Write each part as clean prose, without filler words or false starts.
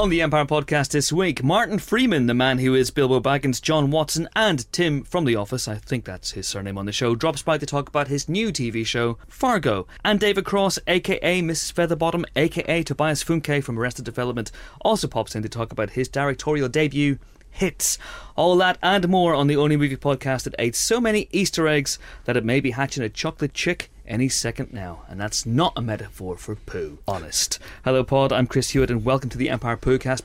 On the Empire podcast this week, Martin Freeman, the man who is Bilbo Baggins, John Watson, and Tim from The Office, I think that's his surname on the show, drops by to talk about his new TV show, Fargo. And David Cross, aka Mrs. Featherbottom, aka Tobias Funke from Arrested Development, also pops in to talk about his directorial debut, Hits. All that and more on the only movie podcast that ate so many Easter eggs that it may be hatching a chocolate chick any second now. And that's not a metaphor for poo. Honest. Hello, Pod. I'm Chris Hewitt, and welcome to the Empire Podcast.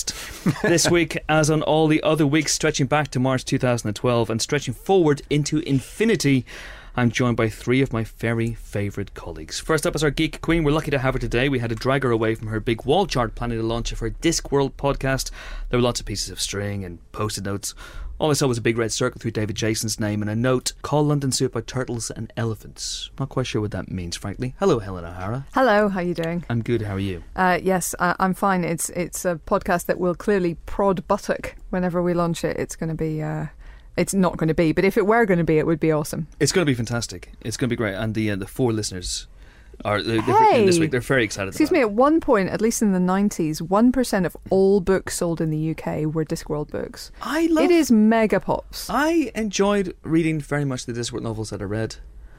This week, as on all the other weeks, stretching back to March 2012 and stretching forward into infinity, I'm joined by three of my very favourite colleagues. First up is our geek queen. We're lucky to have her today. We had to drag her away from her big wall chart planning the launch of her Discworld podcast. There were lots of pieces of string and post-it notes. All I saw was a big red circle through David Jason's name and a note, "Call London Zoo about turtles and elephants." Not quite sure what that means, frankly. Hello, Helen O'Hara. Hello, how are you doing? I'm good, how are you? Yes, I'm fine. It's a podcast that will clearly prod buttock whenever we launch it. It's going to be... It's not going to be, but if it were going to be, it would be awesome. It's going to be fantastic. It's going to be great. And the four listeners are Hey! this week. They're very excited Excuse about me, it. at one point, at least in the 90s, 1% of all books sold in the UK were Discworld books. It is mega pops. I enjoyed reading very much the Discworld novels that I read,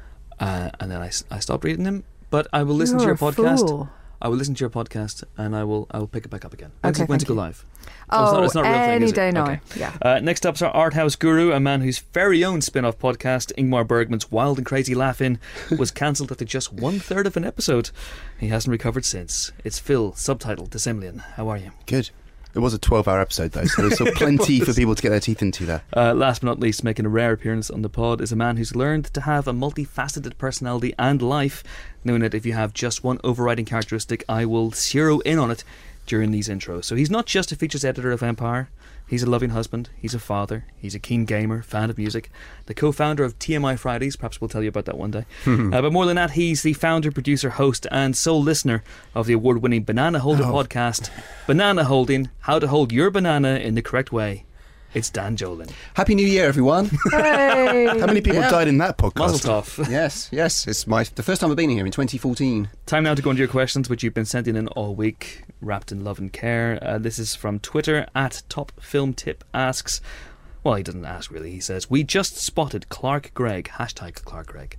and then I stopped reading them. But I will listen to your podcast. Fool. I will listen to your podcast, and I will pick it back up again. Okay, When's it go thank you. live? Oh, it's not a real thing, any is it? day now. Okay. Yeah. Next up's our art house guru, a man whose very own spin-off podcast, Ingmar Bergman's Wild and Crazy Laugh-In, was cancelled after just 1/3 of an episode. He hasn't recovered since. It's Phil, subtitled Dissemblian. How are you? Good. It was a 12-hour episode, though, so there's still plenty for people to get their teeth into there. Last but not least, making a rare appearance on the pod is a man who's learned to have a multifaceted personality and life, knowing that if you have just one overriding characteristic, I will zero in on it during these intros. So he's not just a features editor of Empire. He's a loving husband, he's a father, he's a keen gamer, fan of music, the co-founder of TMI Fridays, perhaps we'll tell you about that one day. But more than that, he's the founder, producer, host and sole listener of the award-winning Banana Holder podcast, Banana Holding, How to Hold Your Banana in the Correct Way. It's Dan Jolin. Happy New Year, everyone. Hey! How many people died in that podcast? Mazel tov. Yes. It's the first time I've been here in 2014. Time now to go into your questions, which you've been sending in all week, wrapped in love and care. This is from Twitter, @TopFilmTip asks, well, he doesn't ask really, he says, "We just spotted Clark Gregg, #ClarkGregg,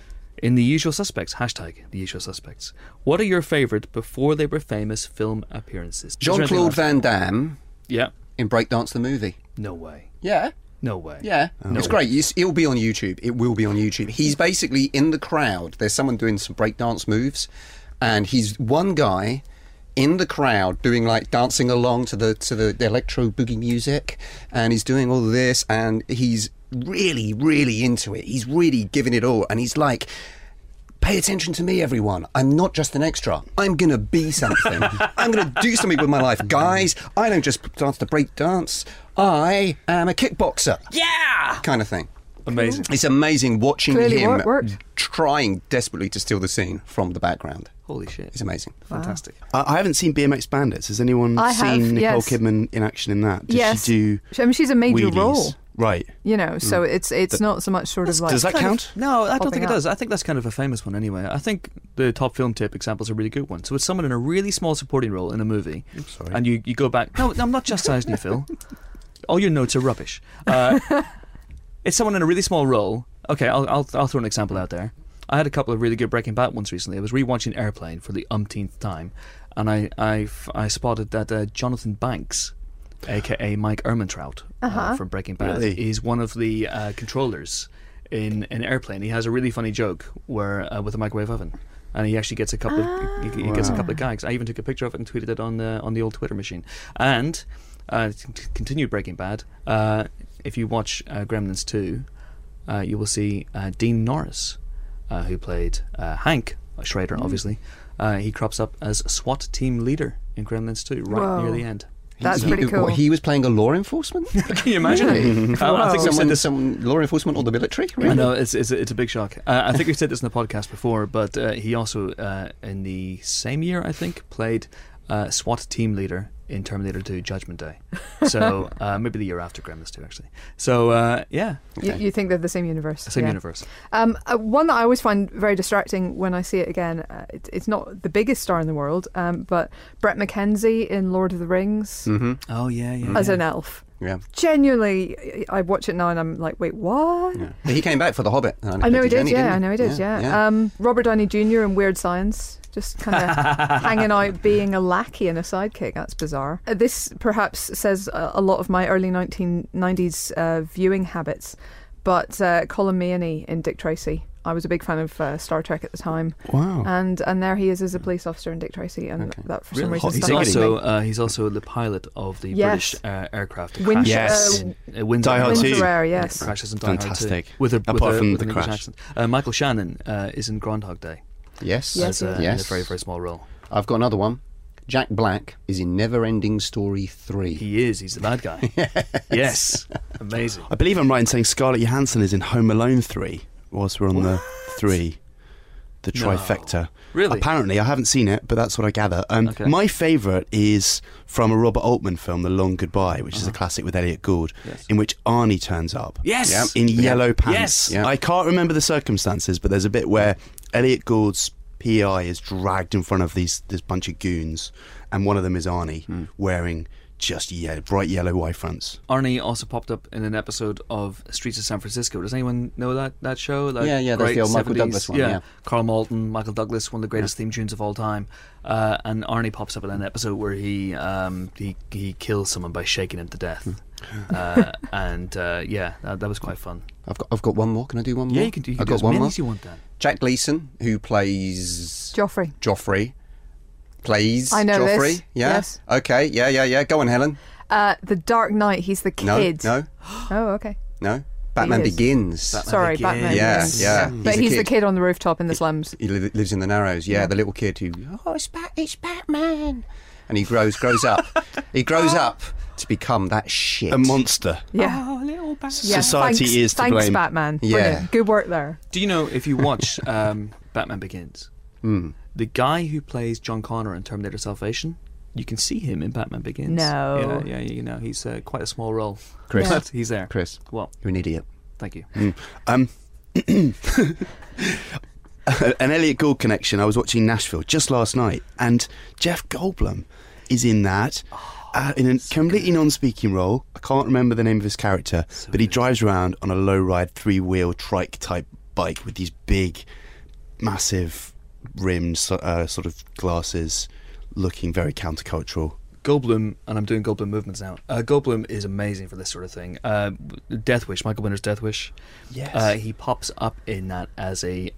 in The Usual Suspects, #The Usual Suspects. What are your favourite before they were famous film appearances?" Jean-Claude Van Damme Yeah. in Breakdance the movie. No way. Yeah. No way. Yeah. It's great. It'll be on YouTube. It will be on YouTube. He's basically in the crowd. There's someone doing some breakdance moves, and he's one guy in the crowd doing dancing along to the electro boogie music, and he's doing all of this, and he's really, really into it. He's really giving it all, and he's like, "Pay attention to me, everyone. I'm not just an extra. I'm going to be something. I'm going to do something with my life. Guys, I don't just dance to break dance. I am a kickboxer." Yeah! Kind of thing. Amazing. It's amazing watching Clearly him worked. trying desperately to steal the scene from the background. Holy shit. It's amazing. Fantastic. I haven't seen BMX Bandits. Has anyone I have, seen Nicole yes. Kidman in action in that? Does Yes. she do I mean, she's a major wheelies? role, Right. so it's not so much sort of like... Does that count? No, I don't Popping think it up. does. I think that's kind of a famous one anyway. I think the top film tip example is a really good one. So it's someone in a really small supporting role in a movie, sorry. and you go back. No, I'm not chastising you, Phil. All your notes are rubbish. It's someone in a really small role. Okay, I'll throw an example out there. I had a couple of really good Breaking Bad ones recently. I was rewatching Airplane for the umpteenth time, and I spotted that Jonathan Banks, aka Mike Ehrmantraut from Breaking Bad, Really? is one of the controllers in Airplane. He has a really funny joke where with a microwave oven, and he actually gets a couple of he gets a couple of gags. I even took a picture of it and tweeted it on the old Twitter machine. And to continue Breaking Bad, if you watch Gremlins 2, you will see Dean Norris, who played Hank Schrader, obviously. He crops up as SWAT team leader in Gremlins 2 right near the end. That's pretty cool. He was playing a law enforcement? Can you imagine? I think we've said this. Some law enforcement or the military? Really? I know it's a big shock. I think we've said this in the podcast before, but he also in the same year, I think, played SWAT team leader in Terminator 2 Judgment Day. So maybe the year after Gremlins 2, actually. So, yeah. Okay. You think they're the same universe? Same universe. One that I always find very distracting when I see it again, it's not the biggest star in the world, but Bret McKenzie in Lord of the Rings. Mm-hmm. Oh, yeah. As an elf. Yeah. Genuinely, I watch it now and I'm like, wait, what? Yeah. He came back for The Hobbit. I know he did, Jenny, I know he did, yeah. Robert Downey Jr. in Weird Science, just kind of hanging out being a lackey and a sidekick. That's bizarre. This perhaps says a lot of my early 1990s viewing habits, but Colin Meaney in Dick Tracy. I was a big fan of Star Trek at the time. Wow. And there he is as a police officer in Dick Tracy, and that for some reason he's also the pilot of the British aircraft. Windsor, Die Hard 2. Yes. Crashes in Die Hard 2. Fantastic. Apart from the crash. Accent. Michael Shannon is in Groundhog Day. Yes. In a very, very small role. I've got another one. Jack Black is in Neverending Story 3. He is. He's the bad guy. Yes. Amazing. I believe I'm right in saying Scarlett Johansson is in Home Alone 3. Whilst we're on the 3, the trifecta. No. Really? Apparently, I haven't seen it, but that's what I gather. My favourite is from a Robert Altman film, The Long Goodbye, which is a classic with Elliot Gould, in which Arnie turns up. Yes! In yellow pants. Yes! I can't remember the circumstances, but there's a bit where Elliot Gould's PI is dragged in front of this bunch of goons, and one of them is Arnie, wearing just bright yellow Y-fronts. Arnie also popped up in an episode of Streets of San Francisco. Does anyone know that show? Yeah, that's the old Michael Douglas one. Yeah. Carl Malton, Michael Douglas, one of the greatest theme tunes of all time. And Arnie pops up in an episode where he kills someone by shaking him to death. That was quite fun. I've got one more. Can I do one more? Yeah, you can do as many as you want, Dan. Jack Gleeson, who plays Joffrey. Plays I know Joffrey. this. Yeah. Yes. Okay. Yeah. Go on, Helen. The Dark Knight. He's the kid. No. Oh, okay. No. Batman Begins. Batman. Yeah. But he's the kid on the rooftop in the slums. He lives in the Narrows. Yeah, the little kid who. Oh, it's Batman. And he grows up. He grows up to become that shit. A monster. Yeah. Oh, little Batman. Society is to blame. Thanks, Batman. Yeah. Brilliant. Good work there. Do you know, if you watch Batman Begins, the guy who plays John Connor in Terminator Salvation, you can see him in Batman Begins. No. Yeah, he's quite a small role. Chris. But he's there. Chris. What? You're an idiot. Thank you. An Elliot Gould connection. I was watching Nashville just last night, and Jeff Goldblum is in that. In a completely non-speaking role. I can't remember the name of his character, but he drives around on a low-ride 3-wheel trike type bike with these big, massive rimmed sort of glasses, looking very countercultural. Goldblum, and I'm doing Goldblum movements now. Goldblum is amazing for this sort of thing. Death Wish, Michael Winner's Death Wish. Yes. He pops up in that as a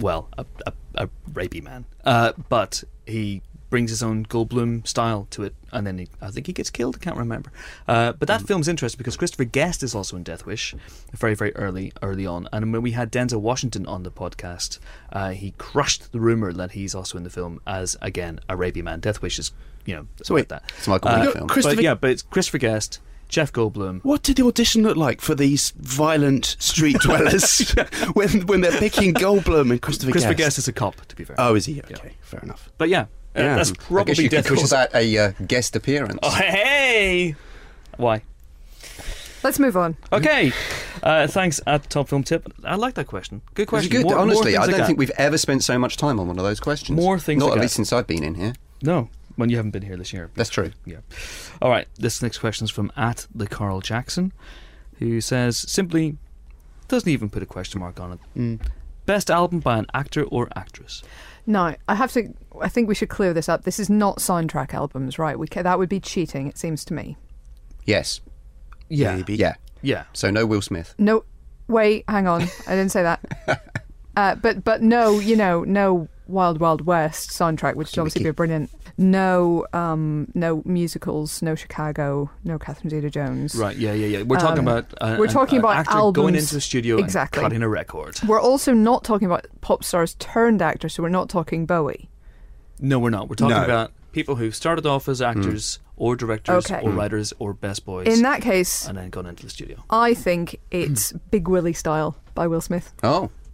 rapey man, but he brings his own Goldblum style to it, and then I think he gets killed. I can't remember. But that film's interesting because Christopher Guest is also in Death Wish, very, very early on. And when we had Denzel Washington on the podcast, he crushed the rumor that he's also in the film as, again, a rapey man. Death Wish is, So wait, that. it's Michael Winner film. But it's Christopher Guest, Jeff Goldblum. What did the audition look like for these violent street dwellers when they're picking Goldblum and Christopher Guest? Christopher Guest is a cop, to be fair. Oh, is he? Okay, fair enough. But that's probably I guess you could Death Wish. call that a guest appearance. Oh, hey! Why? Let's move on. Okay. Thanks at Top Film Tip. I like that question. Good question. Good. More Honestly, things I don't like think that. we've ever spent so much time on one of those questions. More things Not like at that. least since I've been in here. No, when you haven't been here this year. That's true. Yeah. All right. This next question is from @the_Carl Jackson, who says simply, doesn't even put a question mark on it. Best album by an actor or actress? Now, I think we should clear this up. This is not soundtrack albums, right? That would be cheating, it seems to me. Yes. Yeah. Maybe. Yeah. Yeah. So no Will Smith. No, wait, hang on. I didn't say that. But no, no Wild Wild West soundtrack, which would obviously be brilliant. No, no musicals, no Chicago, no Catherine Zeta-Jones. Right. Yeah. We're talking about about actor albums. going into the studio Exactly. and cutting a record. We're also not talking about pop stars turned actors, so we're not talking Bowie. No, we're not. We're talking about people who started off as actors or directors or writers or best boys. In that case, and then gone into the studio. I think it's Big Willie Style by Will Smith. Oh.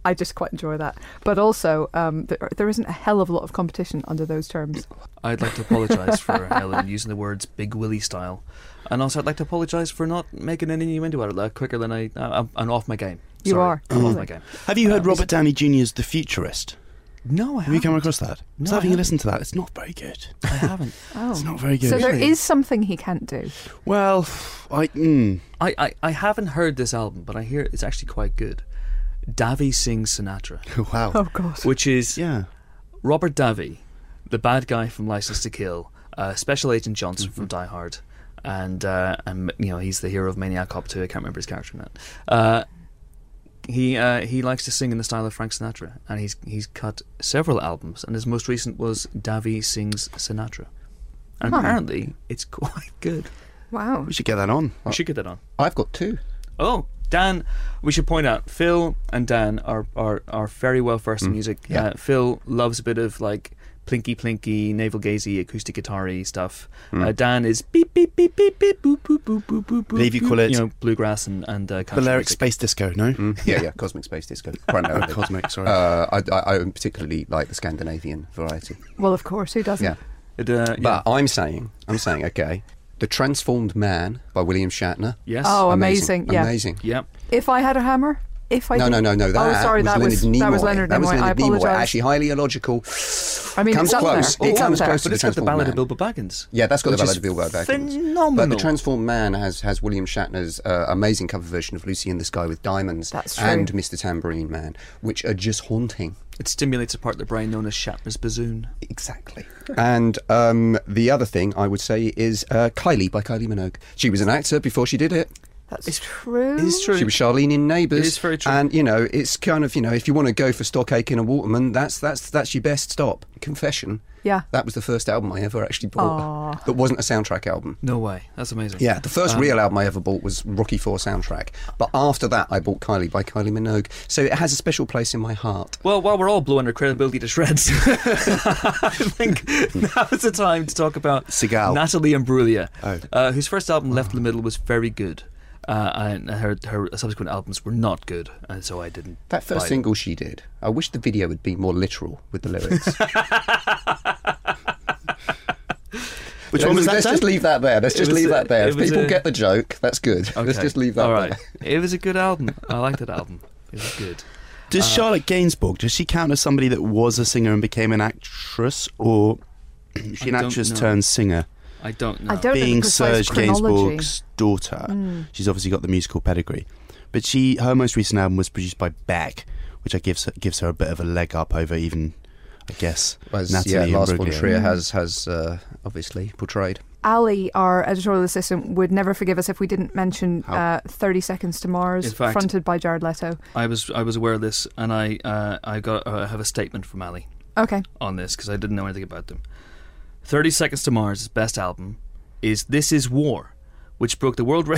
I just quite enjoy that. But also, there isn't a hell of a lot of competition under those terms. I'd like to apologise for Helen using the words Big Willie style. And also I'd like to apologise for not making an innuendo out of that quicker than I'm off my game. You Sorry, are. I'm off my game. Have you heard Robert Downey Jr.'s The Futurist? No, I Have you come haven't. across that? No, So I having you haven't. listened to that, it's not very good. I haven't. Oh. It's not very good. So there Really? is something he can't do. Well, I haven't heard this album, but I hear it's actually quite good. Davi Sings Sinatra, wow. Oh, God. which is Yeah. Robert Davi, the bad guy from License to Kill, Special Agent Johnson from Die Hard, and he's the hero of Maniac Cop 2. I can't remember his character in that. He likes to sing in the style of Frank Sinatra, and he's cut several albums, and his most recent was Davi Sings Sinatra, and apparently it's quite good. Wow. We should get that on. We should get that on. I've got 2. Oh, Dan, we should point out Phil and Dan are very well versed in music. Yeah. Phil loves a bit of like plinky, navel gazy, acoustic guitar-y stuff. Dan is beep beep beep beep beep boop boop boop boop boop. Believe you call it bluegrass and country Balearic music. Space Disco, no? Yeah, Cosmic Space Disco. Primarily. Cosmic, sorry. I particularly like the Scandinavian variety. Well, of course, who doesn't? Yeah. Yeah. But I'm saying, okay, The Transformed Man by William Shatner. Yes. Oh, amazing. Yeah. Amazing. Yeah. If I Had a Hammer? If I No. Did- That oh, sorry, that was Leonard Nimoy. that was Leonard That was Nimoy. I Leonard Nimoy. apologise. Actually, highly illogical. I mean, comes it's up close. there. It It's up comes there. close to But the it's got the Transformed Ballad Man. of Bilbo Baggins. Yeah, that's got the which Ballad is of Bilbo Baggins. phenomenal. But the Transformed Man has William Shatner's amazing cover version of Lucy in the Sky with Diamonds That's true. and Mr. Tambourine Man, which are just haunting. It stimulates a part of the brain known as Shatner's bassoon. Exactly. And the other thing I would say is Kylie by Kylie Minogue. She was an actor before she did it. That's true. It is true. She was Charlene in Neighbours. It is very true. And, it's kind of, if you want to go for Stock Aitken and Waterman, that's your best stop. Confession. Yeah. That was the first album I ever actually bought. That wasn't a soundtrack album. No way. That's amazing. Yeah, the first real album I ever bought was Rocky IV soundtrack. But after that, I bought Kylie by Kylie Minogue. So it has a special place in my heart. Well, while we're all blowing our credibility to shreds, I think now's the time to talk about Segal. Natalie Imbruglia, whose first album, Left in the Middle, was very good. And her subsequent albums were not good, and so I didn't. That first buy single she did, I wish the video would be more literal with the lyrics. Which one was that? Let's just leave that there. Let's just was leave a- that there. it If was people a- get the joke, that's good. Okay. Let's just leave that All right. there. It was a good album. I liked that album. It was good. Does Charlotte Gainsbourg, does she count as somebody that was a singer and became an actress, or is she an I don't actress know. turned singer? I don't know. I don't know the Being precise Serge chronology. Gainsbourg's daughter, she's obviously got the musical pedigree. But her most recent album was produced by Beck, which gives her a bit of a leg up over even, I guess, Natalie Lars von Imbruglia. Trier has obviously portrayed. Ali, our editorial assistant, would never forgive us if we didn't mention 30 Seconds to Mars, In fact- fronted by Jared Leto. I was aware of this, and I have a statement from Ali Okay. on this because I didn't know anything about them. 30 Seconds to Mars' best album is This Is War, which broke the world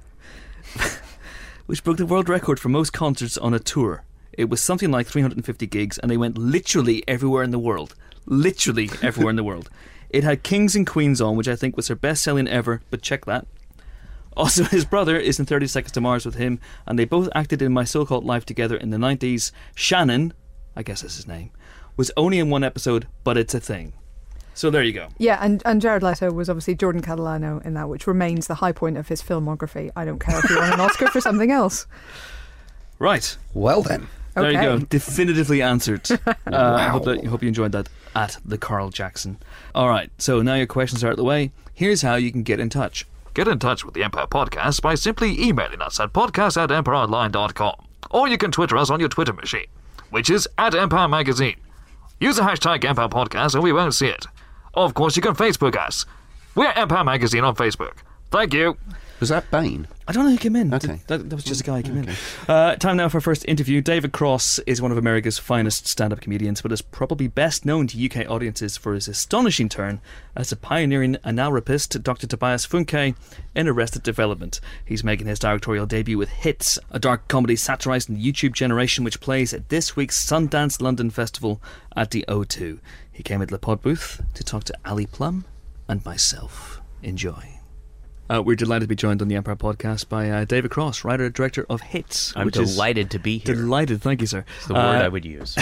record for most concerts on a tour. It was something like 350 gigs, and they went literally everywhere in the world. Literally everywhere in the world. It had Kings and Queens on, which I think was her best selling ever, but check that. Also, his brother is in 30 Seconds to Mars with him, and they both acted in My So-Called Life together in the 90s. Shannon, I guess that's his name, was only in one episode, but it's a thing. So there you go. Yeah, and Jared Leto was obviously Jordan Catalano in that, which remains the high point of his filmography. I don't care if he won an Oscar for something else. Right. Well then. There you go. Okay. Definitively answered. I hope you enjoyed that at the Carl Jackson. All right, so now your questions are out of the way. Here's how you can get in touch. Get in touch with the Empire Podcast by simply emailing us at podcast@empireonline.com. Or you can Twitter us on your Twitter machine, which is @Empire Magazine. Use the hashtag Empire Podcast and we won't see it. Of course, you can Facebook us. We're Empire Magazine on Facebook. Thank you. Was that Bane? I don't know who came in. Okay. That was just a guy who came in. Time now for our first interview. David Cross is one of America's finest stand-up comedians, but is probably best known to UK audiences for his astonishing turn as a pioneering analrapist, Dr. Tobias Funke, in Arrested Development. He's making his directorial debut with Hits, a dark comedy satirising the YouTube generation, which plays at this week's Sundance London Festival at the O2. He came into the pod booth to talk to Ali Plum and myself. Enjoy. We're delighted to be joined on the Empire Podcast by David Cross, writer-director of Hits. I'm delighted to be here. Delighted, thank you, sir. It's the word I would use.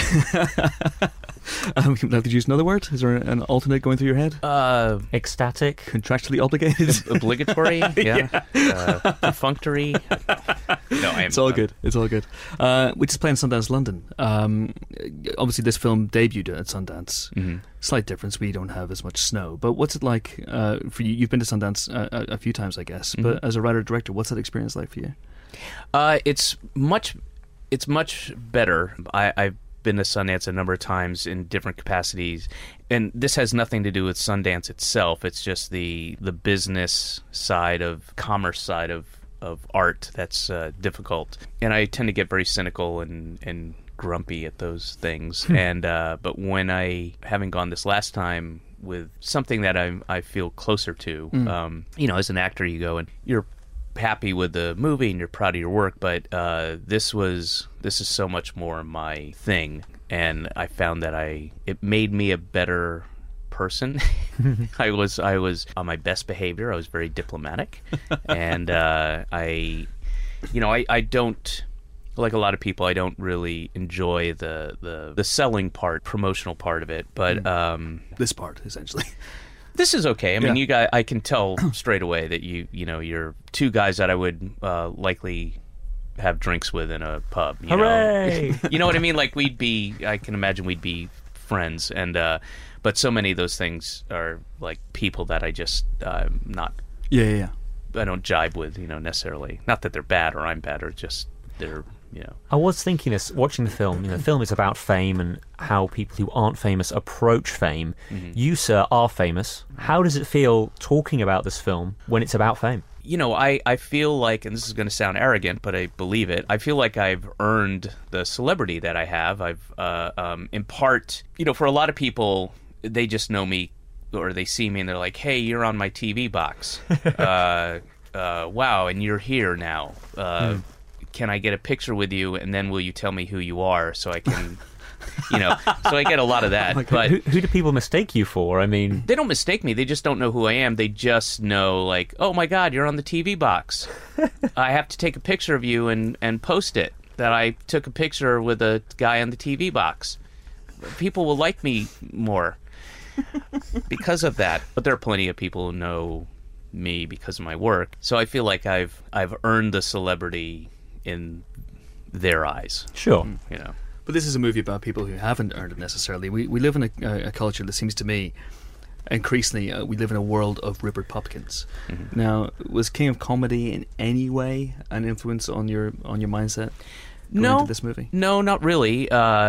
Would like to use another word? Is there an alternate going through your head? Ecstatic. Contractually obligated? Obligatory? Yeah. Perfunctory? No, I am. It's all good. It's all good. We just played in Sundance, London. Obviously, this film debuted at Sundance. Mm-hmm. Slight difference. We don't have as much snow. But what's it like for you? You've been to Sundance a few times, I guess. Mm-hmm. But as a writer-director, what's that experience like for you? It's much better. I've been to Sundance a number of times in different capacities, and this has nothing to do with Sundance itself. It's just the business side of commerce side of art that's difficult, and I tend to get very cynical and grumpy at those things. And but when having gone this last time with something that I feel closer to, as an actor, you go and you're happy with the movie and you're proud of your work, but this is so much more my thing, and I found that it made me a better person. I was on my best behavior. I was very diplomatic, and I don't, like a lot of people, I don't really enjoy the selling part, promotional part of it, but This part, essentially. This is okay. I mean, you guys, I can tell straight away that you're two guys that I would likely have drinks with in a pub. Hooray! You know what I mean? Like I can imagine we'd be friends, and but so many of those things are like people that I just not. Yeah. I don't jibe with, necessarily. Not that they're bad or I'm bad, or just they're. I was thinking this, watching the film. The film is about fame and how people who aren't famous approach fame. Mm-hmm. You, sir, are famous. How does it feel talking about this film when it's about fame? I feel like, and this is going to sound arrogant, but I believe it, I feel like I've earned the celebrity that I have. I've, in part, for a lot of people, they just know me, or they see me and they're like, hey, you're on my TV box. Wow, and you're here now. Can I get a picture with you, and then will you tell me who you are so I can, so I get a lot of that. Okay. But who do people mistake you for? I mean, they don't mistake me. They just don't know who I am. They just know, like, oh my God, you're on the TV box. I have to take a picture of you and post it, that I took a picture with a guy on the TV box. People will like me more because of that. But there are plenty of people who know me because of my work. So I feel like I've earned the celebrity in their eyes. sure. But this is a movie about people who haven't earned it necessarily. We live in a culture that seems to me, increasingly, we live in a world of Rupert Pupkins. Mm-hmm. Now, was King of Comedy in any way an influence on your mindset going into this movie? No, not really.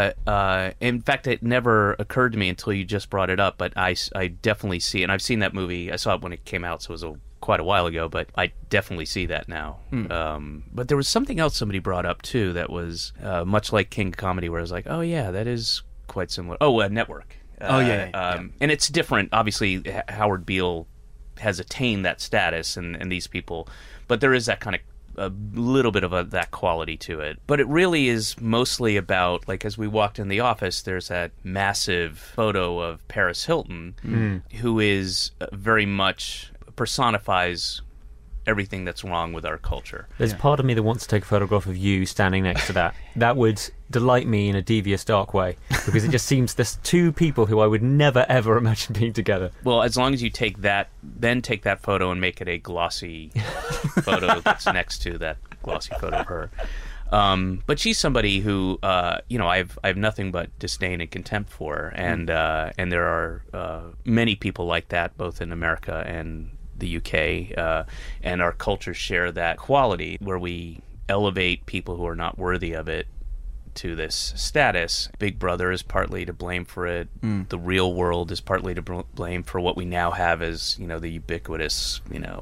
In fact, it never occurred to me until you just brought it up, but I definitely see, and I've seen that movie. I saw it when it came out, so it was quite a while ago, but I definitely see that now. But there was something else somebody brought up too that was much like King of Comedy, where I was like, oh yeah, that is quite similar. Network. And it's different. Obviously, Howard Beale has attained that status, and these people, but there is that kind of a little bit of that quality to it. But it really is mostly about, like, as we walked in the office, there's that massive photo of Paris Hilton, who is very much personifies everything that's wrong with our culture. There's part of me that wants to take a photograph of you standing next to that. That would delight me in a devious, dark way, because it just seems there's two people who I would never, ever imagine being together. Well, as long as you take that photo and make it a glossy photo that's next to that glossy photo of her. But she's somebody who, I have nothing but disdain and contempt for, and there are many people like that, both in America and the UK, and our cultures share that quality where we elevate people who are not worthy of it to this status. Big Brother is partly to blame for it. The real world is partly to blame for what we now have as, the ubiquitous,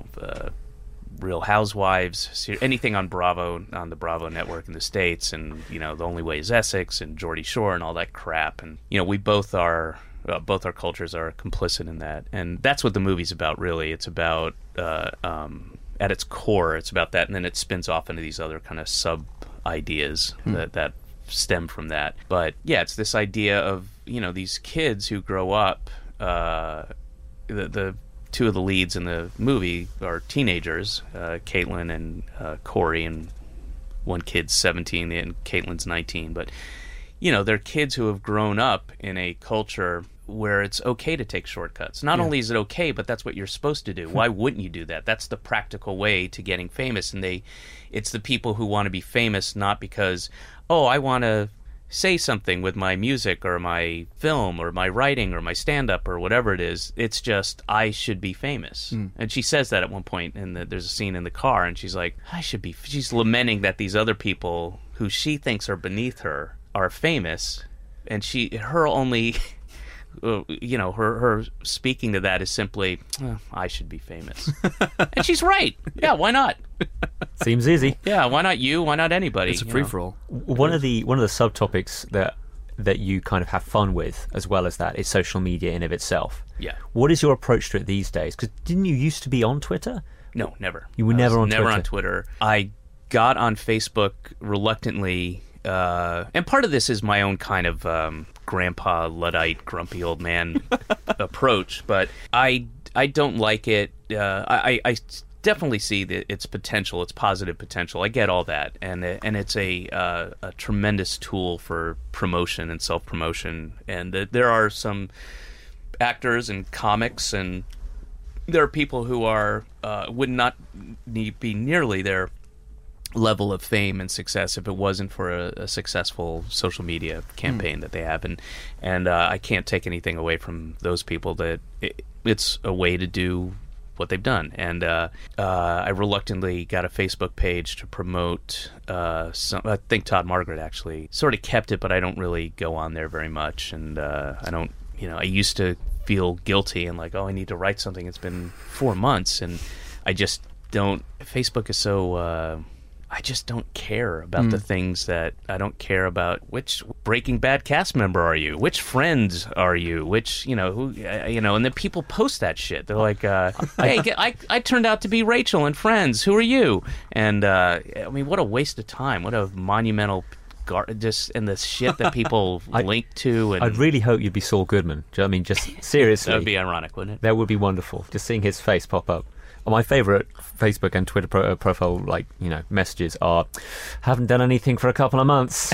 Real Housewives, anything on Bravo, on the Bravo network in the States, and, The Only Way is Essex and Geordie Shore and all that crap. And, we both our cultures are complicit in that. And that's what the movie's about, really. It's about, at its core, it's about that, and then it spins off into these other kind of sub-ideas that stem from that. But, yeah, it's this idea of, these kids who grow up, the two of the leads in the movie are teenagers, Caitlin and Corey, and one kid's 17 and Caitlin's 19. But, they're kids who have grown up in a culture where it's okay to take shortcuts. Not only is it okay, but that's what you're supposed to do. Why wouldn't you do that? That's the practical way to getting famous. And it's the people who want to be famous not because, I want to say something with my music or my film or my writing or my stand-up or whatever it is. It's just, I should be famous. And she says that at one point, and there's a scene in the car, and she's like, she's lamenting that these other people who she thinks are beneath her are famous, and her only... her speaking to that is simply, I should be famous. And she's right. Yeah, why not? Seems easy. Yeah, why not you? Why not anybody? It's a free-for-all. One of the subtopics that you kind of have fun with, as well as that, is social media in of itself. Yeah. What is your approach to it these days? Because didn't you used to be on Twitter? No, never. You were never on Twitter? Never Twitter? on Twitter. I got on Facebook reluctantly, and part of this is my own kind of grandpa, Luddite, grumpy old man approach, but I don't like it. I definitely see its potential, its positive potential. I get all that, and it's a tremendous tool for promotion and self-promotion. And there are some actors and comics, and there are people who would not be nearly their level of fame and success if it wasn't for a successful social media campaign that they have, and I can't take anything away from those people. That it's a way to do what they've done, and I reluctantly got a Facebook page to promote some. I think Todd Margaret actually sort of kept it, but I don't really go on there very much, and I don't. I used to feel guilty and like, I need to write something. It's been 4 months, and I just don't. Facebook is so. I just don't care about the things that I don't care about. Which Breaking Bad cast member are you? Which friends are you? Which, who, and then people post that shit. They're like, hey, I turned out to be Rachel in Friends. Who are you? And, what a waste of time. What a monumental, and the shit that people link to. And I'd really hope you'd be Saul Goodman. Do you know what I mean? Just seriously. That would be ironic, wouldn't it? That would be wonderful. Just seeing his face pop up. My favourite Facebook and Twitter profile, messages are, haven't done anything for a couple of months.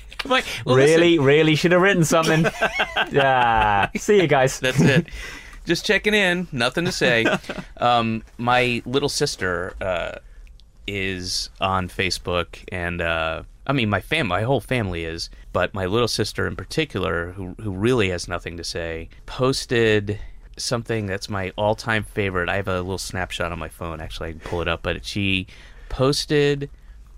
Really should have written something. Yeah. See you guys. That's it. Just checking in. Nothing to say. My little sister is on Facebook, and my whole family is, but my little sister in particular, who really has nothing to say, posted something that's my all-time favorite. I have a little snapshot on my phone. Actually, I can pull it up. But she posted.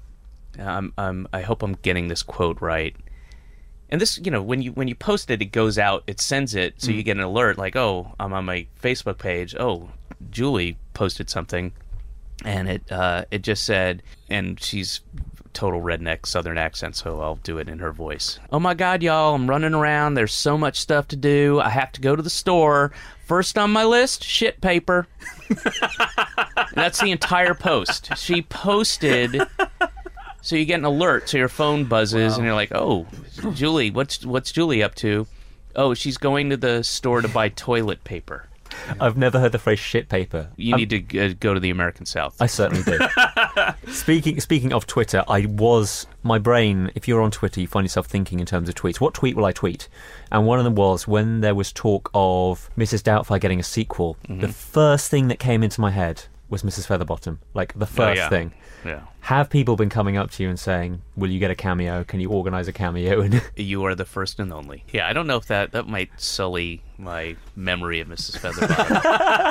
I hope I'm getting this quote right. And this, when you post it, it goes out. It sends it, so you get an alert like, I'm on my Facebook page. Oh, Julie posted something, and it just said, and she's total redneck Southern accent, so I'll do it in her voice. Oh my God, y'all, I'm running around. There's so much stuff to do. I have to go to the store. First on my list, shit paper. That's the entire post. She posted, so you get an alert, so your phone buzzes, and you're like, oh, Julie, what's Julie up to? Oh, she's going to the store to buy toilet paper. I've never heard the phrase shit paper. You need to go to the American South. I certainly do. Speaking of Twitter, my brain, if you're on Twitter, you find yourself thinking in terms of tweets. What tweet will I tweet? And one of them was when there was talk of Mrs. Doubtfire getting a sequel, the first thing that came into my head was Mrs. Featherbottom. Like, the first thing. Yeah. Have people been coming up to you and saying, will you get a cameo? Can you organise a cameo? You are the first and only. Yeah, I don't know if that might sully my memory of Mrs. Featherbottom.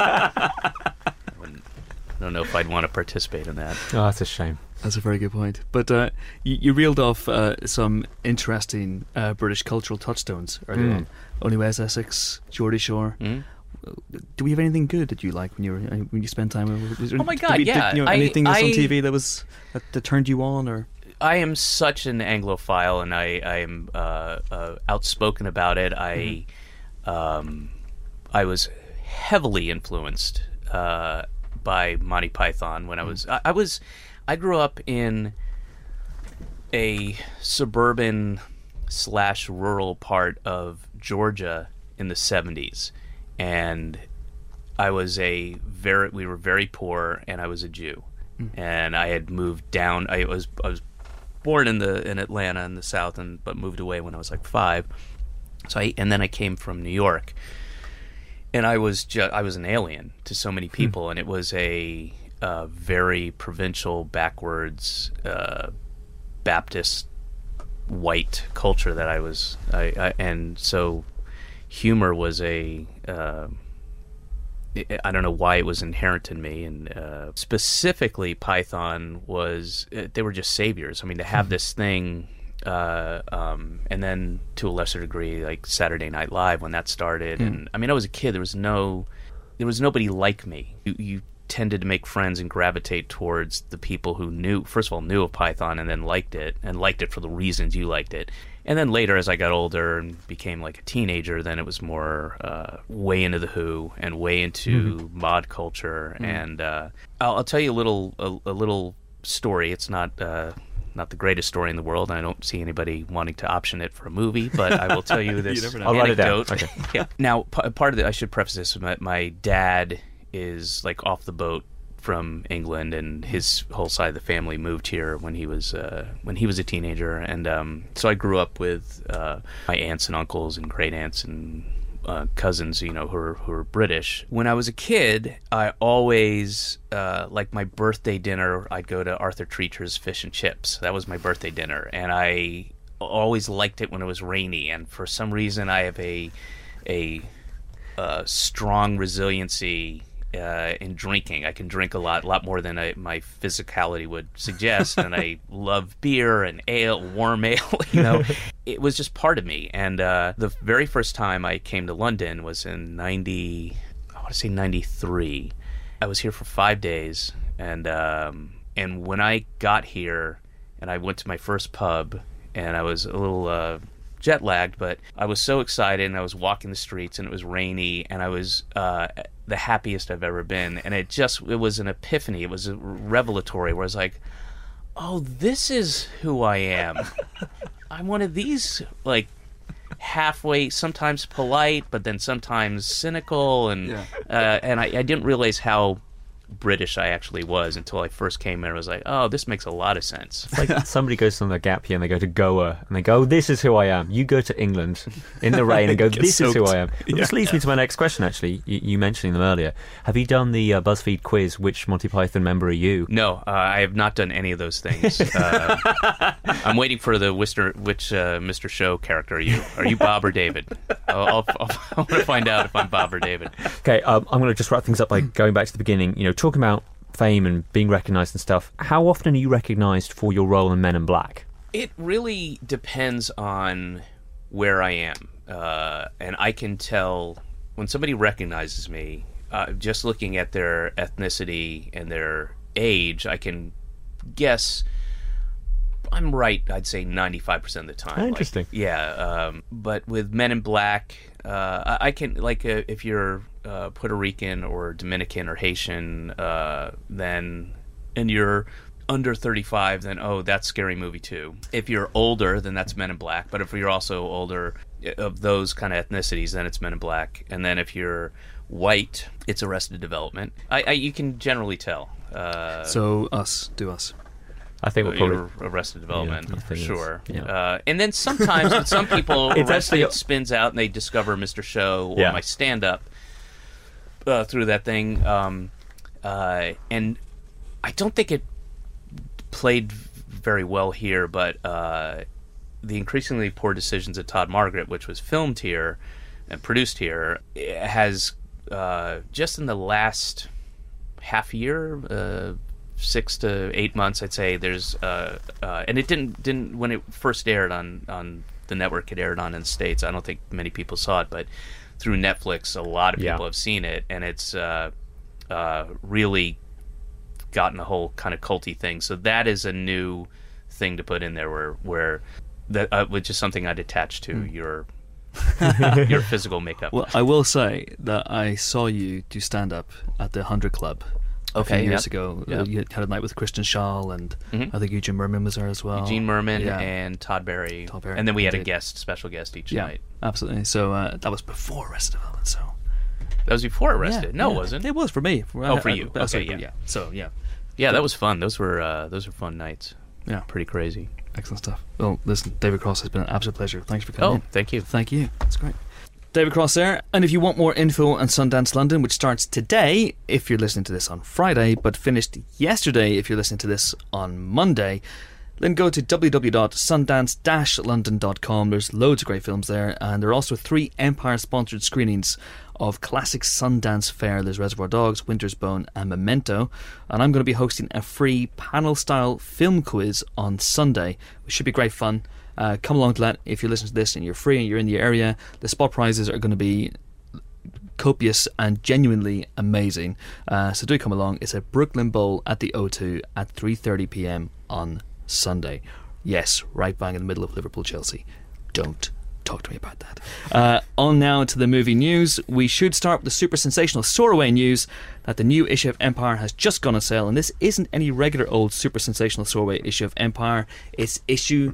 I don't know if I'd want to participate in that. Oh, that's a shame. That's a very good point. But you reeled off some interesting British cultural touchstones earlier on. Only West Essex, Geordie Shore. Do we have anything good that you like when you spend time with? Oh my God, yeah. Anything that's on TV that turned you on, or? I am such an Anglophile, and I am outspoken about it. I was heavily influenced by Monty Python when I grew up in a suburban / rural part of Georgia in the 70s, and we were very poor, and I was a Jew, and I had moved down. I was born in Atlanta in the South, but moved away when I was like 5. And then I came from New York, and I was an alien to so many people, and it was a very provincial, backwards, Baptist, white culture that I was. And so humor was I don't know why it was inherent in me, and specifically Python they were just saviors. I mean, to have this thing, and then to a lesser degree, like Saturday Night Live when that started. And I mean, I was a kid. There was nobody like me. You tended to make friends and gravitate towards the people who first of all knew of Python and then liked it for the reasons you liked it. And then later, as I got older and became like a teenager, then it was more way into The Who and way into mod culture. And I'll tell you a little story. It's not the greatest story in the world. I don't see anybody wanting to option it for a movie, but I will tell you this I'll write it down. anecdote. Okay. Yeah. Now, part of it, I should preface this with my dad is like off the boat from England, and his whole side of the family moved here when he was a teenager, and so I grew up with my aunts and uncles and great aunts and cousins, who are British. When I was a kid, I always like my birthday dinner, I'd go to Arthur Treacher's Fish and Chips. That was my birthday dinner, and I always liked it when it was rainy. And for some reason, I have a strong resiliency in drinking. I can drink a lot more than my physicality would suggest, and I love beer and ale, warm ale. It was just part of me. And the very first time I came to London was in 93. I was here for 5 days, and when I got here, and I went to my first pub, and I was a little jet lagged, but I was so excited, and I was walking the streets, and it was rainy, and I was the happiest I've ever been. And it was an epiphany. It was a revelatory where I was like, oh, this is who I am. I'm one of these, like, halfway, sometimes polite, but then sometimes cynical, and I didn't realize how British I actually was until I first came in. I was like, oh, this makes a lot of sense. It's like somebody goes on their gap year and they go to Goa and they go, oh, this is who I am. You go to England in the rain and go, this is who I am. Well, this leads me to my next question, actually. You mentioning them earlier. Have you done the BuzzFeed quiz, which Monty Python member are you? No, I have not done any of those things. I'm waiting for the which Mr. Show character are you? Are you Bob or David? I want to find out if I'm Bob or David. Okay, I'm going to just wrap things up by going back to the beginning. Talking about fame and being recognised and stuff, how often are you recognised for your role in Men in Black? It really depends on where I am. And I can tell when somebody recognizes me, just looking at their ethnicity and their age, I can guess I'm right, I'd say 95% of the time. Interesting. But with Men in Black, I can, like, if you're Puerto Rican or Dominican or Haitian, and you're under 35, then, oh, that's Scary Movie 2. If you're older, then that's Men in Black. But if you're also older, of those kind of ethnicities, then it's Men in Black. And then if you're white, it's Arrested Development. You can generally tell. So do us. I think we'll probably Arrested Development, for sure. Yeah. And then sometimes with some people, It's Arrested actually- spins out and they discover Mr. Show or Yeah. my stand-up through that thing. And I don't think it played very well here, but the Increasingly Poor Decisions of Todd Margaret, which was filmed here and produced here, has just in the last half year, 6 to 8 months, I'd say, there's and it didn't when it first aired on the network it aired on in the States, I don't think many people saw it, but through Netflix a lot of people have seen it, and it's really gotten a whole kind of culty thing. So that is a new thing to put in there where that which is something I'd attach to your physical makeup. Well, I will say that I saw you do stand-up at the 100 Club a few years ago. You had a night with Christian Schall, and I think Eugene Merman was there as well. Eugene Merman and Todd Berry. And then we had a special guest each night. Absolutely. So that was before Arrested Development, so That was before Arrested. No, yeah. it wasn't. It was for me. Oh, for you. Okay, Okay, yeah. yeah. So, yeah. Yeah, that was fun. Those were fun nights. Yeah. Pretty crazy. Excellent stuff. Well, listen, David Cross, has been an absolute pleasure. Thanks for coming in. Thank you. Thank you. That's great. David Cross there. And if you want more info on Sundance London, which starts today if you're listening to this on Friday, but finished yesterday if you're listening to this on Monday, then go to www.sundance-london.com. There's loads of great films there, and there are also 3 Empire-sponsored screenings of classic Sundance fare. There's Reservoir Dogs, Winter's Bone and Memento, and I'm going to be hosting a free panel-style film quiz on Sunday, which should be great fun. Come along to that if you're listening to this and you're free and you're in the area. The spot prizes are going to be copious and genuinely amazing, so do come along. It's at Brooklyn Bowl at the O2 at 3:30pm on Sunday. Yes, right bang in the middle of Liverpool-Chelsea. Don't talk to me about that. On now to the movie news. We should start with the super sensational Soaraway news that the new issue of Empire has just gone on sale, and this isn't any regular old super sensational Soaraway issue of Empire. It's issue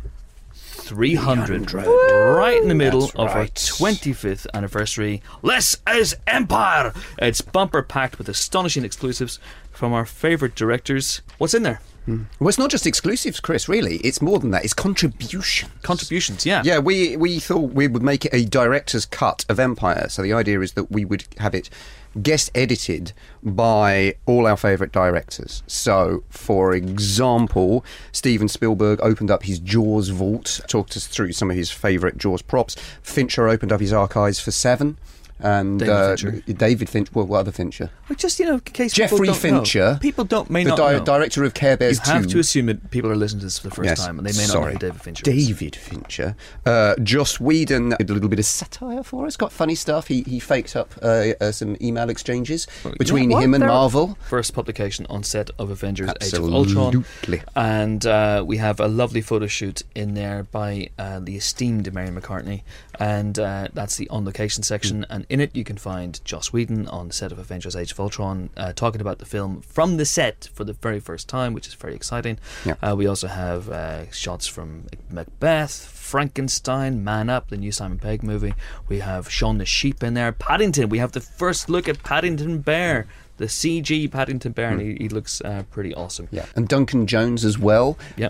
300, right in the middle of our 25th anniversary. Less is Empire! It's bumper packed with astonishing exclusives from our favourite directors. What's in there? Well, it's not just exclusives, Chris, really. It's more than that. It's contributions. Contributions, yeah. Yeah, we thought we would make it a director's cut of Empire. So the idea is that we would have it guest edited by all our favourite directors. So, for example, Steven Spielberg opened up his Jaws vault, talked us through some of his favourite Jaws props. Fincher opened up his archives for Seven. And David Fincher. Well, what other Fincher? Well, just, in case Jeffrey people don't Fincher. Know. People may not know. Director of Care Bears 2. You have to assume that people are listening to this for the first time, and they may not know who David Fincher is. David Fincher. Joss Whedon did a little bit of satire for us. Got funny stuff. He faked up some email exchanges between him and Marvel. First publication on set of Avengers: Absolutely. Age of Ultron. And we have a lovely photo shoot in there by the esteemed Mary McCartney, and that's the on location section. And in it you can find Joss Whedon on the set of Avengers: Age of Ultron talking about the film from the set for the very first time, which is very exciting. We also have shots from Macbeth, Frankenstein, Man Up, the new Simon Pegg movie. We have Shaun the Sheep in there. Paddington, we have the first look at Paddington Bear, the CG Paddington Bear, and he looks pretty awesome. Yeah, and Duncan Jones as well. Yep.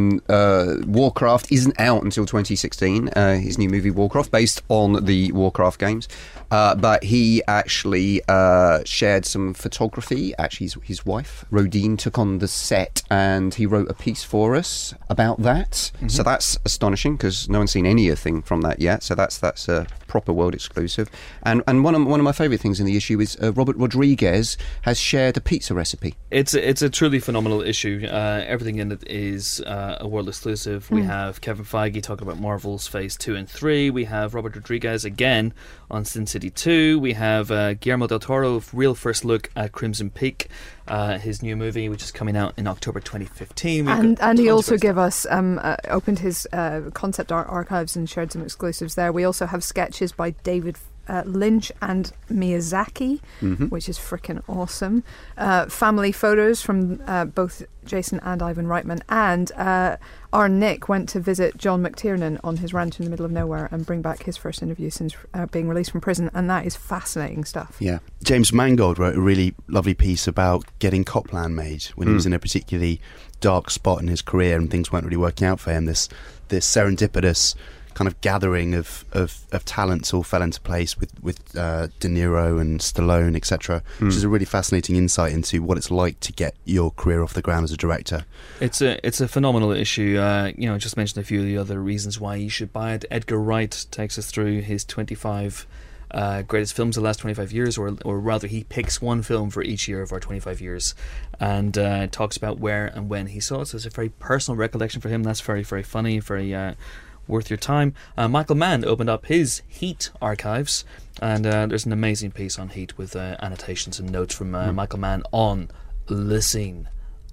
Warcraft isn't out until 2016. His new movie Warcraft, based on the Warcraft games, but he actually shared some photography. Actually, his wife Rodine took on the set, and he wrote a piece for us about that. Mm-hmm. So that's astonishing because no one's seen anything from that yet. So that's a proper world exclusive. And one of my favourite things in the issue is Robert Rodriguez has shared a pizza recipe. It's a truly phenomenal issue. Everything in it is a world exclusive. We have Kevin Feige talking about Marvel's Phase 2 and 3. We have Robert Rodriguez again on Sin City 2. We have Guillermo del Toro, real first look at Crimson Peak, his new movie, which is coming out in October 2015. And he also gave us opened his concept art archives and shared some exclusives there. We also have sketches by David Lynch and Miyazaki, which is freaking awesome. Family photos from both Jason and Ivan Reitman, and our Nick went to visit John McTiernan on his ranch in the middle of nowhere and bring back his first interview since being released from prison, and that is fascinating stuff. Yeah, James Mangold wrote a really lovely piece about getting Copland made when he was in a particularly dark spot in his career and things weren't really working out for him. This serendipitous kind of gathering of talents all fell into place with De Niro and Stallone, etc., which is a really fascinating insight into what it's like to get your career off the ground as a director. It's a phenomenal issue. Just mentioned a few of the other reasons why you should buy it. Edgar Wright takes us through his 25 greatest films of the last 25 years, or rather he picks one film for each year of our 25 years and talks about where and when he saw it. So it's a very personal recollection for him. That's very, very funny, very worth your time. Michael Mann opened up his Heat archives, and there's an amazing piece on Heat with annotations and notes from Michael Mann on Le Scene,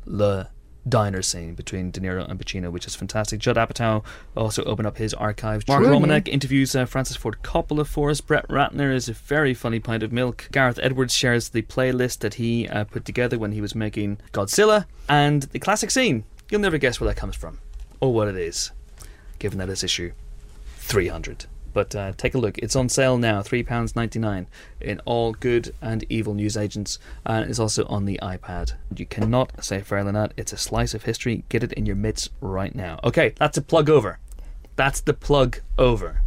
Le diner scene between De Niro and Pacino, which is fantastic. Judd Apatow also opened up his archives. Mark Romanek interviews Francis Ford Coppola for us. Brett Ratner is a very funny pint of milk. Gareth Edwards shares the playlist that he put together when he was making Godzilla, and the classic scene. You'll never guess where that comes from or what it is, given that it's issue 300. But take a look. It's on sale now, £3.99 in all good and evil newsagents, and it's also on the iPad. You cannot say fairer than that. It's a slice of history. Get it in your mitts right now. Okay, that's a plug over. That's the plug over.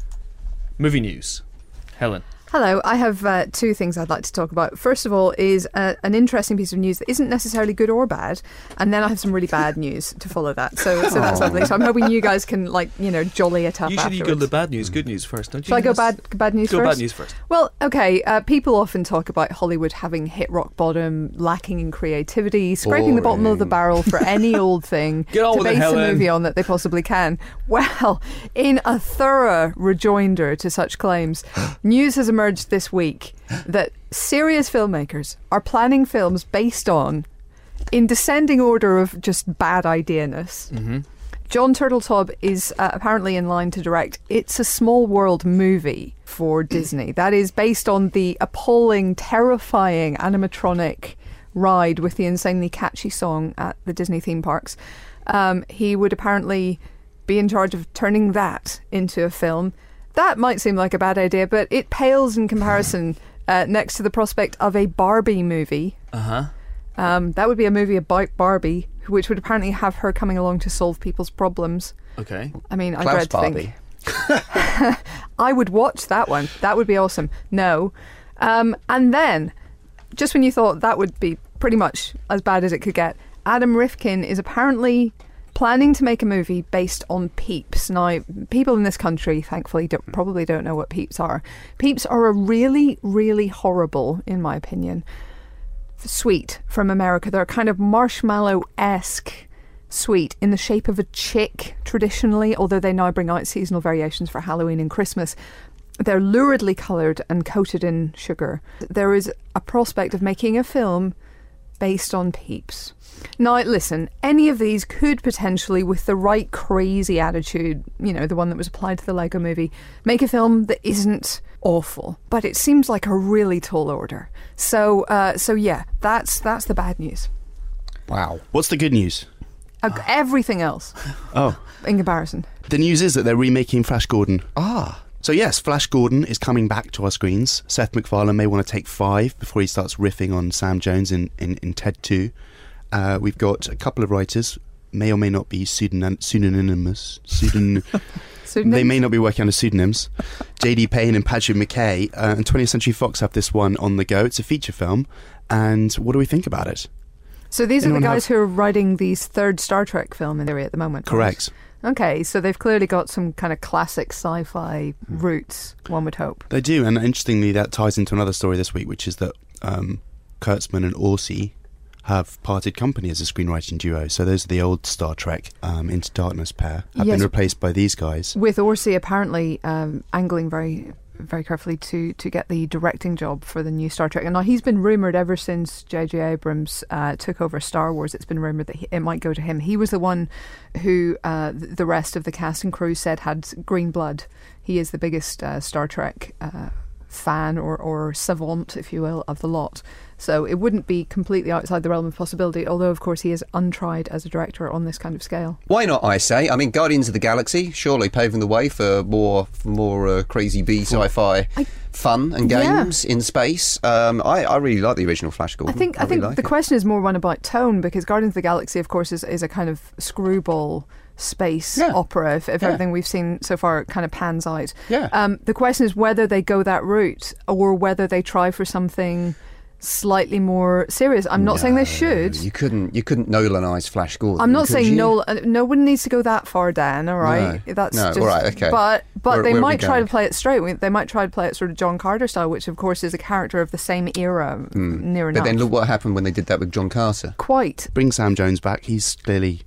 Movie news. Helen. Hello, I have two things I'd like to talk about. First of all is an interesting piece of news that isn't necessarily good or bad, and then I have some really bad news to follow that. So that's lovely. So I'm hoping you guys can, jolly it up Usually afterwards. you go to the bad news, good news first, don't you? Shall I go bad news Go first? bad news first. Well, okay, people often talk about Hollywood having hit rock bottom, lacking in creativity, scraping the bottom of the barrel for any old thing Get on to with it, base a Helen. movie on that they possibly can. Well, in a thorough rejoinder to such claims, news has emerged this week that serious filmmakers are planning films based on, in descending order of just bad idea-ness. Mm-hmm. John Turteltaub is apparently in line to direct It's a Small World movie for Disney. That is based on the appalling, terrifying animatronic ride with the insanely catchy song at the Disney theme parks. He would apparently be in charge of turning that into a film. That might seem like a bad idea, but it pales in comparison next to the prospect of a Barbie movie. Uh-huh. That would be a movie about Barbie, which would apparently have her coming along to solve people's problems. Okay. I mean, I Klaus dread to Barbie. think. I would watch that one. That would be awesome. No. And then, just when you thought that would be pretty much as bad as it could get, Adam Rifkin is apparently planning to make a movie based on Peeps. Now, people in this country, thankfully, probably don't know what Peeps are. Peeps are a really, really horrible, in my opinion, sweet from America. They're a kind of marshmallow-esque sweet in the shape of a chick, traditionally, although they now bring out seasonal variations for Halloween and Christmas. They're luridly coloured and coated in sugar. There is a prospect of making a film based on Peeps. Now, listen, any of these could potentially, with the right crazy attitude, the one that was applied to the Lego movie, make a film that isn't awful. But it seems like a really tall order. So yeah, that's the bad news. Wow. What's the good news? Everything else, Oh, in comparison. the news is that they're remaking Flash Gordon. Ah. So yes, Flash Gordon is coming back to our screens. Seth MacFarlane may want to take 5 before he starts riffing on Sam Jones in Ted 2. We've got a couple of writers, may or may not be pseudonymous. They may not be working under pseudonyms. J.D. Payne and Patrick McKay and 20th Century Fox have this one on the go. It's a feature film. And what do we think about it? So these are the Anyone guys who are writing the third Star Trek film in theory at the moment. right? Correct. Okay, so they've clearly got some kind of classic sci-fi roots, one would hope. They do, and interestingly, that ties into another story this week, which is that Kurtzman and Orsi have parted company as a screenwriting duo. So those are the old Star Trek Into Darkness pair, have Yes. been replaced by these guys. With Orsi apparently angling very, very carefully to get the directing job for the new Star Trek. And now he's been rumoured ever since J.J. Abrams took over Star Wars. It's been rumoured that it might go to him. He was the one who the rest of the cast and crew said had green blood. He is the biggest Star Trek fan or savant, if you will, of the lot. So it wouldn't be completely outside the realm of possibility, although of course he is untried as a director on this kind of scale. Why not, I say? I mean, Guardians of the Galaxy, surely paving the way for more crazy B sci-fi fun and games in space. I really like the original Flash Gordon. I think really like the it. question is more one about tone, because Guardians of the Galaxy, of course, is a kind of screwball space opera, if everything we've seen so far kind of pans out. Yeah. The question is whether they go that route or whether they try for something slightly more serious. I'm not saying they should. You couldn't Nolanise Flash Gordon. I'm not could saying you? no one needs to go that far, Dan, all right? No. That's No, just, all right, okay. But Where they are we might try going? to play it straight. They might try to play it sort of John Carter style, which of course is a character of the same era, near enough. But then look what happened when they did that with John Carter. Quite. Bring Sam Jones back. He's clearly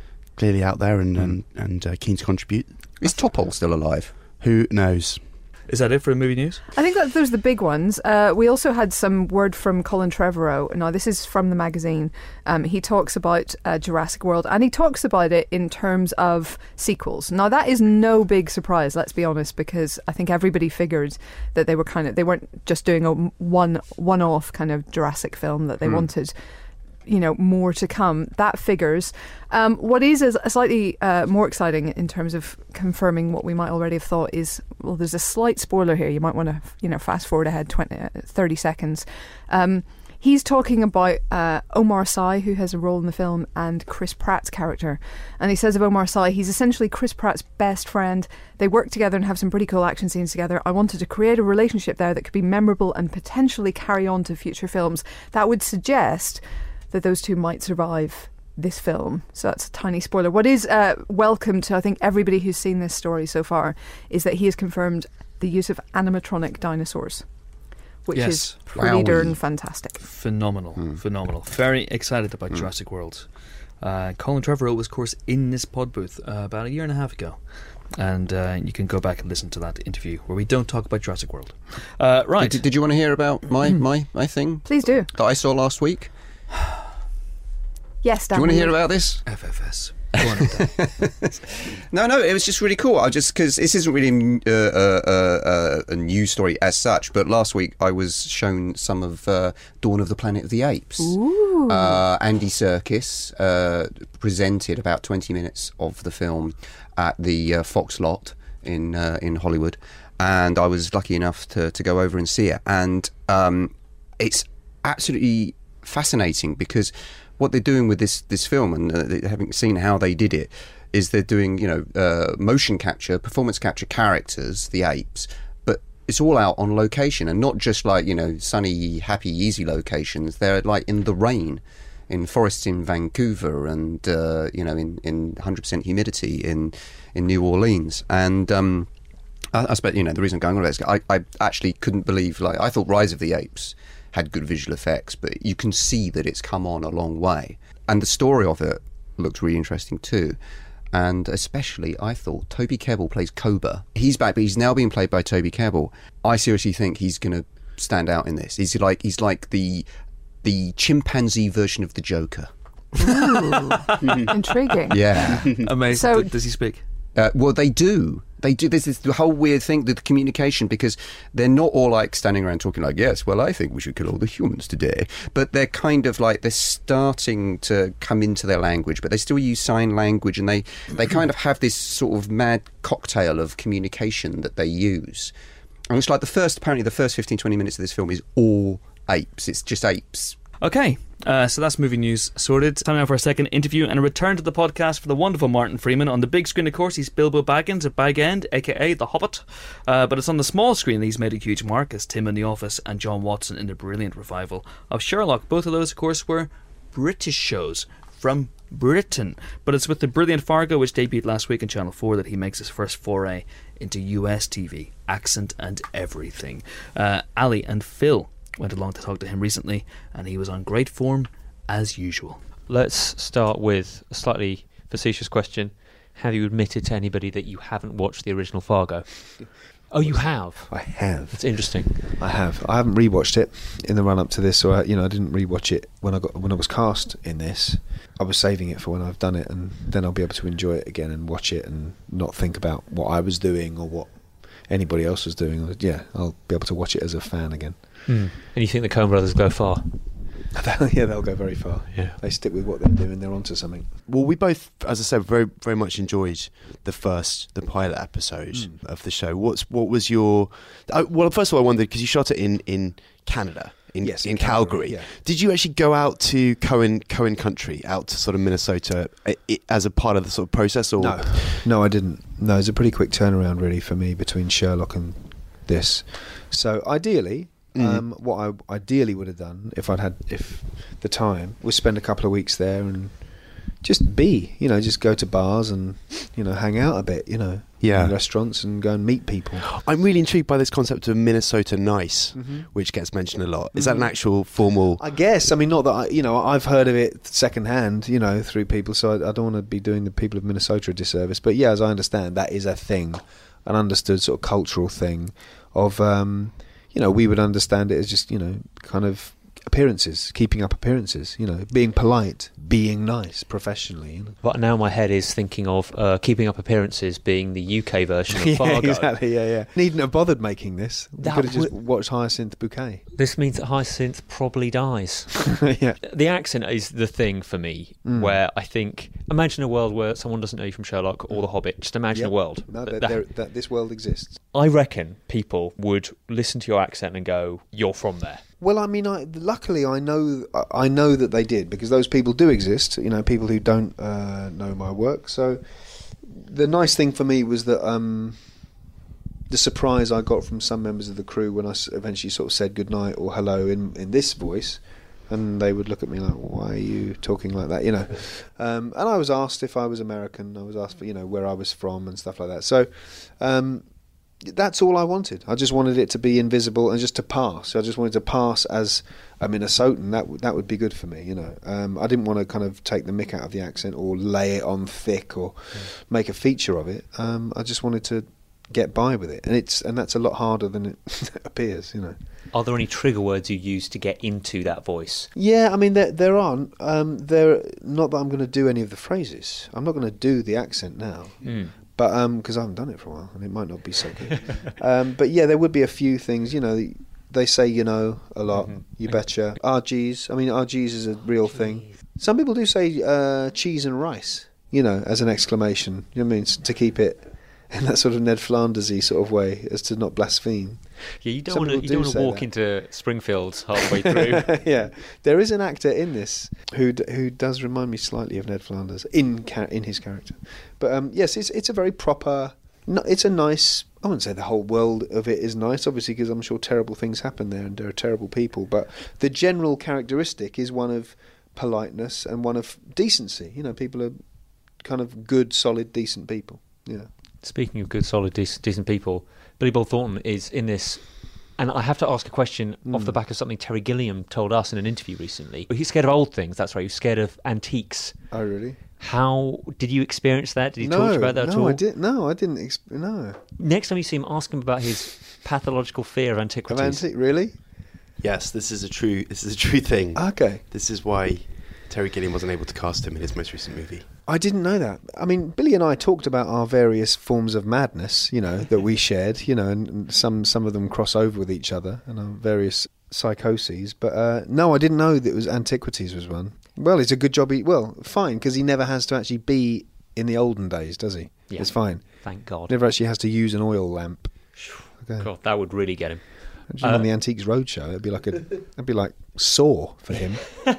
out there and keen to contribute. Is Topol still alive? Who knows? Is that it for movie news? I think that those are the big ones. We also had some word from Colin Trevorrow. Now, this is from the magazine. He talks about Jurassic World, and he talks about it in terms of sequels. Now, that is no big surprise, let's be honest, because I think everybody figured that they weren't just doing a one-off kind of Jurassic film that they wanted. more to come. That figures. What is slightly more exciting in terms of confirming what we might already have thought is, well, there's a slight spoiler here. You might want to, fast forward ahead 30 seconds. He's talking about Omar Sy, who has a role in the film, and Chris Pratt's character. And he says of Omar Sy, he's essentially Chris Pratt's best friend. They work together and have some pretty cool action scenes together. I wanted to create a relationship there that could be memorable and potentially carry on to future films. That would suggest that those two might survive this film. So that's a tiny spoiler. What is welcome to, I think, everybody who's seen this story so far is that he has confirmed the use of animatronic dinosaurs, which is pretty darn fantastic. Phenomenal. Very excited about Jurassic World. Colin Trevorrow was, of course, in this pod booth about a year and a half ago. And you can go back and listen to that interview where we don't talk about Jurassic World. Right. Did you want to hear about my thing? Please do. That I saw last week? Yes, Dan. Do you want to hear about this? FFS. Go on, No, it was just really cool. Because this isn't really a news story as such, but last week I was shown some of Dawn of the Planet of the Apes. Ooh. Andy Serkis presented about 20 minutes of the film at the Fox lot in Hollywood, and I was lucky enough to go over and see it. And it's absolutely fascinating because what they're doing with this film, and having seen how they did it, is they're doing motion capture, performance capture characters, the apes, but it's all out on location, and not just like sunny, happy, easy locations. They're like in the rain, in forests in Vancouver, and in 100% humidity in New Orleans. And I suppose the reason I'm going on about this, I actually couldn't believe, I thought Rise of the Apes had good visual effects, but you can see that it's come on a long way. And the story of it looks really interesting too. And especially, I thought, Toby Kebbell plays Koba. He's back, but he's now being played by Toby Kebbell. I seriously think he's going to stand out in this. He's like the chimpanzee version of the Joker. Ooh, intriguing. Yeah. Amazing. So, does he speak? Well, they do. This is the whole weird thing, the communication, because they're not all like standing around talking like, yes, well, I think we should kill all the humans today. But they're kind of like, they're starting to come into their language, but they still use sign language, and they kind of have this sort of mad cocktail of communication that they use. And it's like apparently the first 15, 20 minutes of this film is all apes. It's just apes. Okay, so that's movie news sorted. Time now for a second interview and a return to the podcast for the wonderful Martin Freeman. On the big screen, of course, he's Bilbo Baggins at Bag End, aka The Hobbit. But it's on the small screen that he's made a huge mark as Tim in The Office and John Watson in the brilliant revival of Sherlock. Both of those, of course, were British shows from Britain. But it's with the brilliant Fargo, which debuted last week on Channel 4, that he makes his first foray into US TV. Accent and everything. Ali and Phil went along to talk to him recently, and he was on great form as usual. Let's start with a slightly facetious question. Have you admitted to anybody that you haven't watched the original Fargo? Oh, you have? I have. That's interesting. I have. I haven't rewatched it in the run up to this, so I didn't rewatch it when I was cast in this. I was saving it for when I've done it, and then I'll be able to enjoy it again and watch it and not think about what I was doing or what anybody else was doing. I'll be able to watch it as a fan again. And you think the Coen brothers go far? Yeah, they'll go very far. Yeah, they stick with what they're doing. They're onto something. Well, we both, as I said, very, very much enjoyed the pilot episode of the show. What was your? Well, first of all, I wondered, because you shot it in Canada, in Calgary. Yeah. Did you actually go out to Coen Country, out to sort of Minnesota, as a part of the sort of process? Or no, I didn't. No, it's a pretty quick turnaround, really, for me between Sherlock and this. So ideally. What I ideally would have done if the time was spend a couple of weeks there and just just go to bars and hang out a bit, in restaurants and go and meet people. I'm really intrigued by this concept of Minnesota Nice, which gets mentioned a lot. Is that an actual formal? I guess. I mean, not that I've heard of it secondhand, through people. So I don't want to be doing the people of Minnesota a disservice. But yeah, as I understand, that is a thing, an understood sort of cultural thing of. We would understand it as just, kind of appearances, keeping up appearances, being polite, being nice professionally. But now my head is thinking of Keeping Up Appearances being the UK version of Fargo. Yeah, exactly, yeah. Needn't have bothered making this. We That could have just would- watched Hyacinth Bouquet. This means that Hyacinth probably dies. Yeah. The accent is the thing for me, where I think, imagine a world where someone doesn't know you from Sherlock or The Hobbit. Just imagine a world. No, that this world exists. I reckon people would listen to your accent and go, "You're from there." Well, I mean, luckily I know that they did, because those people do exist. People who don't know my work. So the nice thing for me was that the surprise I got from some members of the crew when I eventually sort of said goodnight or hello in this voice, and they would look at me like, "Why are you talking like that?" And I was asked if I was American. I was asked for where I was from and stuff like that. So. That's all I wanted. I just wanted it to be invisible and just to pass. I just wanted to pass as a Minnesotan. That would be good for me, I didn't want to kind of take the mick out of the accent or lay it on thick or make a feature of it. I just wanted to get by with it, and that's a lot harder than it appears, Are there any trigger words you use to get into that voice? Yeah, I mean there aren't. There not that I'm going to do any of the phrases. I'm not going to do the accent now. But because I haven't done it for a while, and it might not be so good. But yeah, there would be a few things. They say a lot. You betcha. RGs. I mean, RGs is a real thing. Some people do say cheese and rice. As an exclamation. You know what I mean? To keep it in that sort of Ned Flanders-y sort of way, as to not blaspheme. Yeah, you don't Some want to people do walk say into Springfield halfway through. Yeah, there is an actor in this who does remind me slightly of Ned Flanders in his character. But yes, it's a very proper. It's a nice. I wouldn't say the whole world of it is nice, obviously, because I'm sure terrible things happen there and there are terrible people. But the general characteristic is one of politeness and one of decency. People are kind of good, solid, decent people. Yeah. Speaking of good, solid, decent people, Billy Bob Thornton is in this, and I have to ask a question off the back of something Terry Gilliam told us in an interview recently. He's scared of old things, that's right, he's scared of antiques. Oh, really? How did you experience that? Did he talk to you about that at all? I didn't. No. Next time you see him, ask him about his pathological fear of antiquities. Really? Yes, this is a true thing. Okay. This is why Terry Gilliam wasn't able to cast him in his most recent movie. I didn't know that. I mean, Billy and I talked about our various forms of madness, that we shared, and some of them cross over with each other, and our various psychoses. But no, I didn't know that it was antiquities was one. Well, it's a good job. Fine, because he never has to actually be in the olden days, does he? Yeah. It's fine. Thank God. Never actually has to use an oil lamp. Okay. God, that would really get him. Imagine on the Antiques Roadshow, it'd be like Saw for him.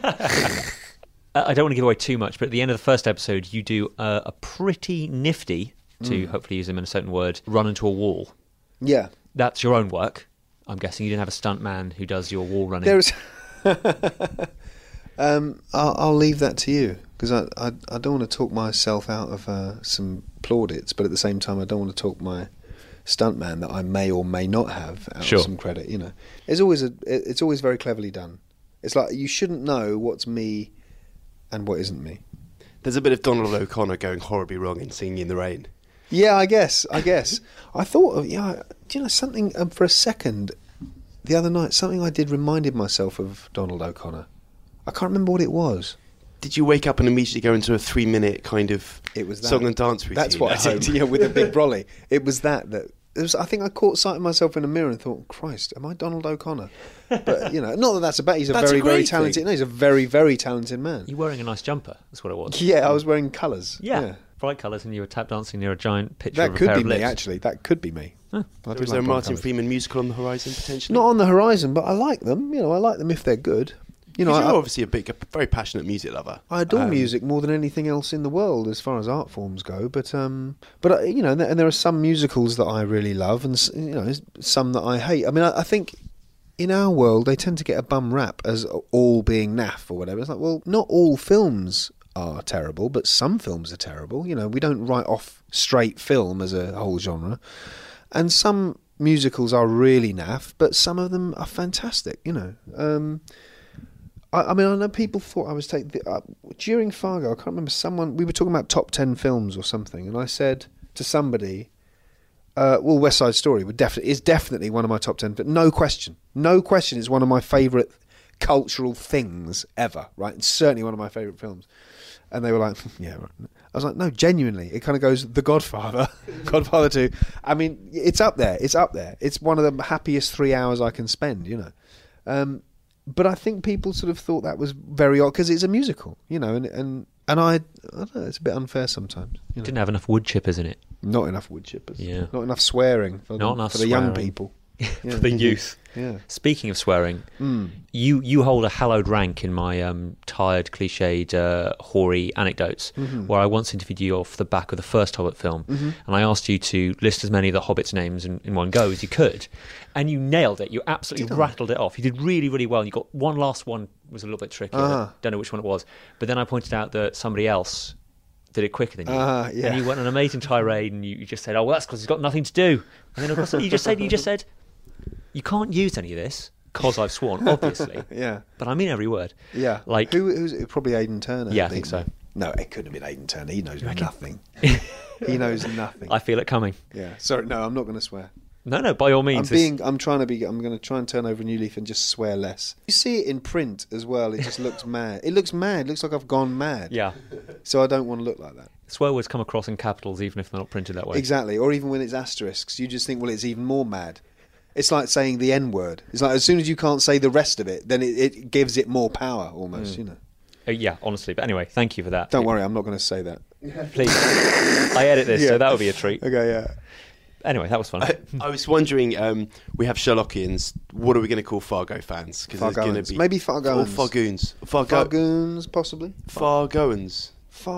I don't want to give away too much, but at the end of the first episode, you do a pretty nifty, to hopefully use a Minnesotan word, run into a wall. Yeah. That's your own work. I'm guessing you didn't have a stunt man who does your wall running. There's. I'll leave that to you, because I don't want to talk myself out of some plaudits, but at the same time I don't want to talk my stuntman that I may or may not have out of some credit. It's always very cleverly done. It's like you shouldn't know what's me and what isn't me. There's a bit of Donald O'Connor going horribly wrong in Singing in the Rain. Yeah, I guess. I thought of something for a second the other night. Something I did reminded myself of Donald O'Connor. I can't remember what it was. Did you wake up and immediately go into a 3-minute kind of song and dance routine? That's what I did, with a big brolly. It was that. I think I caught sight of myself in a mirror and thought, Christ, am I Donald O'Connor? But, not that that's a bad. He's That's a very, great very talented. thing. No, he's a very, very talented man. You're wearing a nice jumper, that's what it was. Yeah, I was wearing colours. Yeah. Bright colours, and you were tap dancing near a giant picture That of a could pair be of me, lips. actually. That could be me. Huh. I do Is like there a bright Martin colours. Freeman musical on the horizon, potentially? Not on the horizon, but I like them. I like them if they're good. You're obviously a very passionate music lover. I adore music more than anything else in the world, as far as art forms go. But and there are some musicals that I really love, and some that I hate. I mean, I think in our world they tend to get a bum rap as all being naff or whatever. It's like, well, not all films are terrible, but some films are terrible. We don't write off straight film as a whole genre, and some musicals are really naff, but some of them are fantastic. I mean, I know people thought I was taking... during Fargo, I can't remember, we were talking about top 10 films or something, and I said to somebody, West Side Story is definitely one of my top 10, but no question, it's one of my favourite cultural things ever, right? It's certainly one of my favourite films. And they were like, yeah, right. I was like, no, genuinely. It kind of goes, The Godfather, Godfather 2. I mean, it's up there. It's up there. It's one of the happiest 3 hours I can spend, you know. But I think people sort of thought that was very odd because it's a musical, you know, and I don't know, it's a bit unfair sometimes. You know? Didn't have enough wood chippers in it. Not enough wood chippers. Yeah. Not enough swearing for the young people. For the youth. Yeah. Speaking of swearing, you hold a hallowed rank in my tired, cliched, hoary anecdotes, where I once interviewed you off the back of the first Hobbit film, and I asked you to list as many of the Hobbits' names in one go as you could, and you nailed it. You absolutely rattled it off. You did really, really well. You got one last one was a little bit tricky. I don't know which one it was, but then I pointed out that somebody else did it quicker than you, and you went on an amazing tirade, and you just said, "Oh, well, that's because he's got nothing to do." And then of course you just said. You can't use any of this because I've sworn, obviously. Yeah. But I mean every word. Yeah. Like who's it? Probably Aidan Turner. Yeah, I think so. No, it couldn't have been Aidan Turner. He knows nothing. He knows nothing. I feel it coming. Yeah. Sorry, no, I'm not going to swear. No, by all means. I'm going to try and turn over a new leaf and just swear less. You see it in print as well. It just looks mad. It looks mad. It looks like I've gone mad. Yeah. So I don't want to look like that. Swear words come across in capitals even if they're not printed that way. Exactly. Or even when it's asterisks, you just think, well, it's even more mad. It's like saying the N-word. It's like as soon as you can't say the rest of it, then it gives it more power almost, you know. Yeah, honestly. But anyway, thank you for that. Don't worry, I'm not going to say that. Please. I edit this, so that would be a treat. Okay, yeah. Anyway, that was fun. I was wondering, we have Sherlockians. What are we going to call Fargo fans? Because there's going to be maybe Fargoans. Or Fargoons. Fargoons, possibly. Fargoans.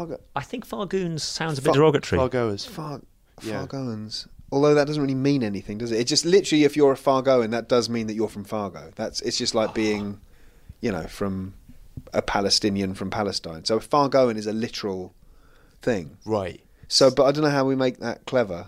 I think Fargoons sounds a bit derogatory. Fargoers. Fargoans. Although that doesn't really mean anything, does it? It's just literally, if you're a Fargoan, that does mean that you're from Fargo. It's just like being, you know, from a Palestinian from Palestine. So Fargoan is a literal thing, right? So, but I don't know how we make that clever.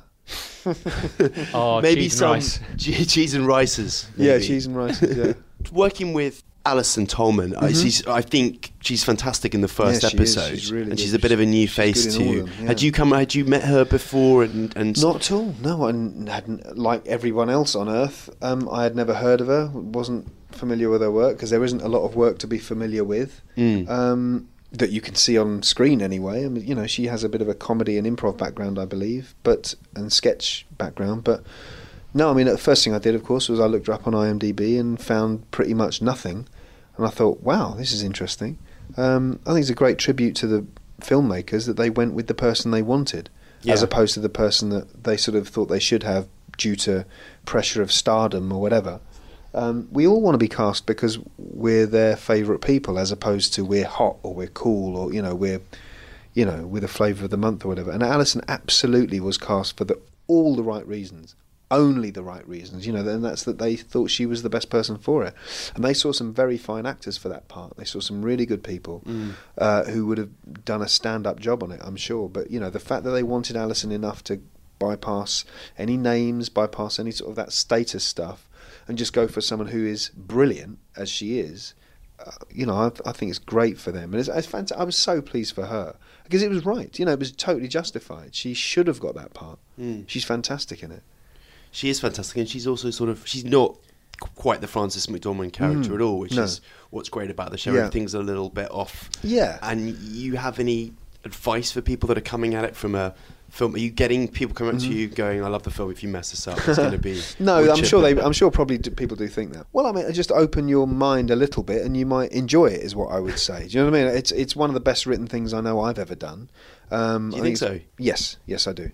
Maybe cheese some and rice. cheese and rices. Maybe. Yeah, cheese and rices. Yeah. Working with Alison Tolman, I think she's fantastic in the first episode, she's really and good. she's a bit of a new face to you. Yeah. Had you met her before? And not at all. No, I hadn't. Like everyone else on Earth, I had never heard of her. Wasn't familiar with her work because there isn't a lot of work to be familiar with. That you can see on screen anyway. I mean, you know, she has a bit of a comedy and improv background, I believe, and sketch background. But no, I mean, the first thing I did, of course, was I looked her up on IMDb and found pretty much nothing. And I thought, wow, this is interesting. I think it's a great tribute to the filmmakers that they went with the person they wanted, as opposed to the person that they sort of thought they should have due to pressure of stardom or whatever. We all want to be cast because we're their favourite people, as opposed to we're hot or we're cool or we're the flavour of the month or whatever. And Alison absolutely was cast for all the right reasons, only the right reasons, and that's that they thought she was the best person for it. And they saw some very fine actors for that part. They saw some really good people who would have done a stand-up job on it, I'm sure. But the fact that they wanted Alison enough to bypass any names, bypass any sort of that status stuff, and just go for someone who is brilliant as she is, I think it's great for them. And it's fantastic. I was so pleased for her because it was right. It was totally justified. She should have got that part. She's fantastic in it. She is fantastic, and she's also she's not quite the Frances McDormand character at all, which is what's great about the show. Yeah. Everything's a little bit off. Yeah. And you have any advice for people that are coming at it from a film? Are you getting people coming up to you going, "I love the film. If you mess this up, it's going to be..." No, I'm sure probably people do think that. Well, I mean, just open your mind a little bit, and you might enjoy it. Is what I would say. Do you know what I mean? It's one of the best written things I know I've ever done. Do you think so? Yes, I do.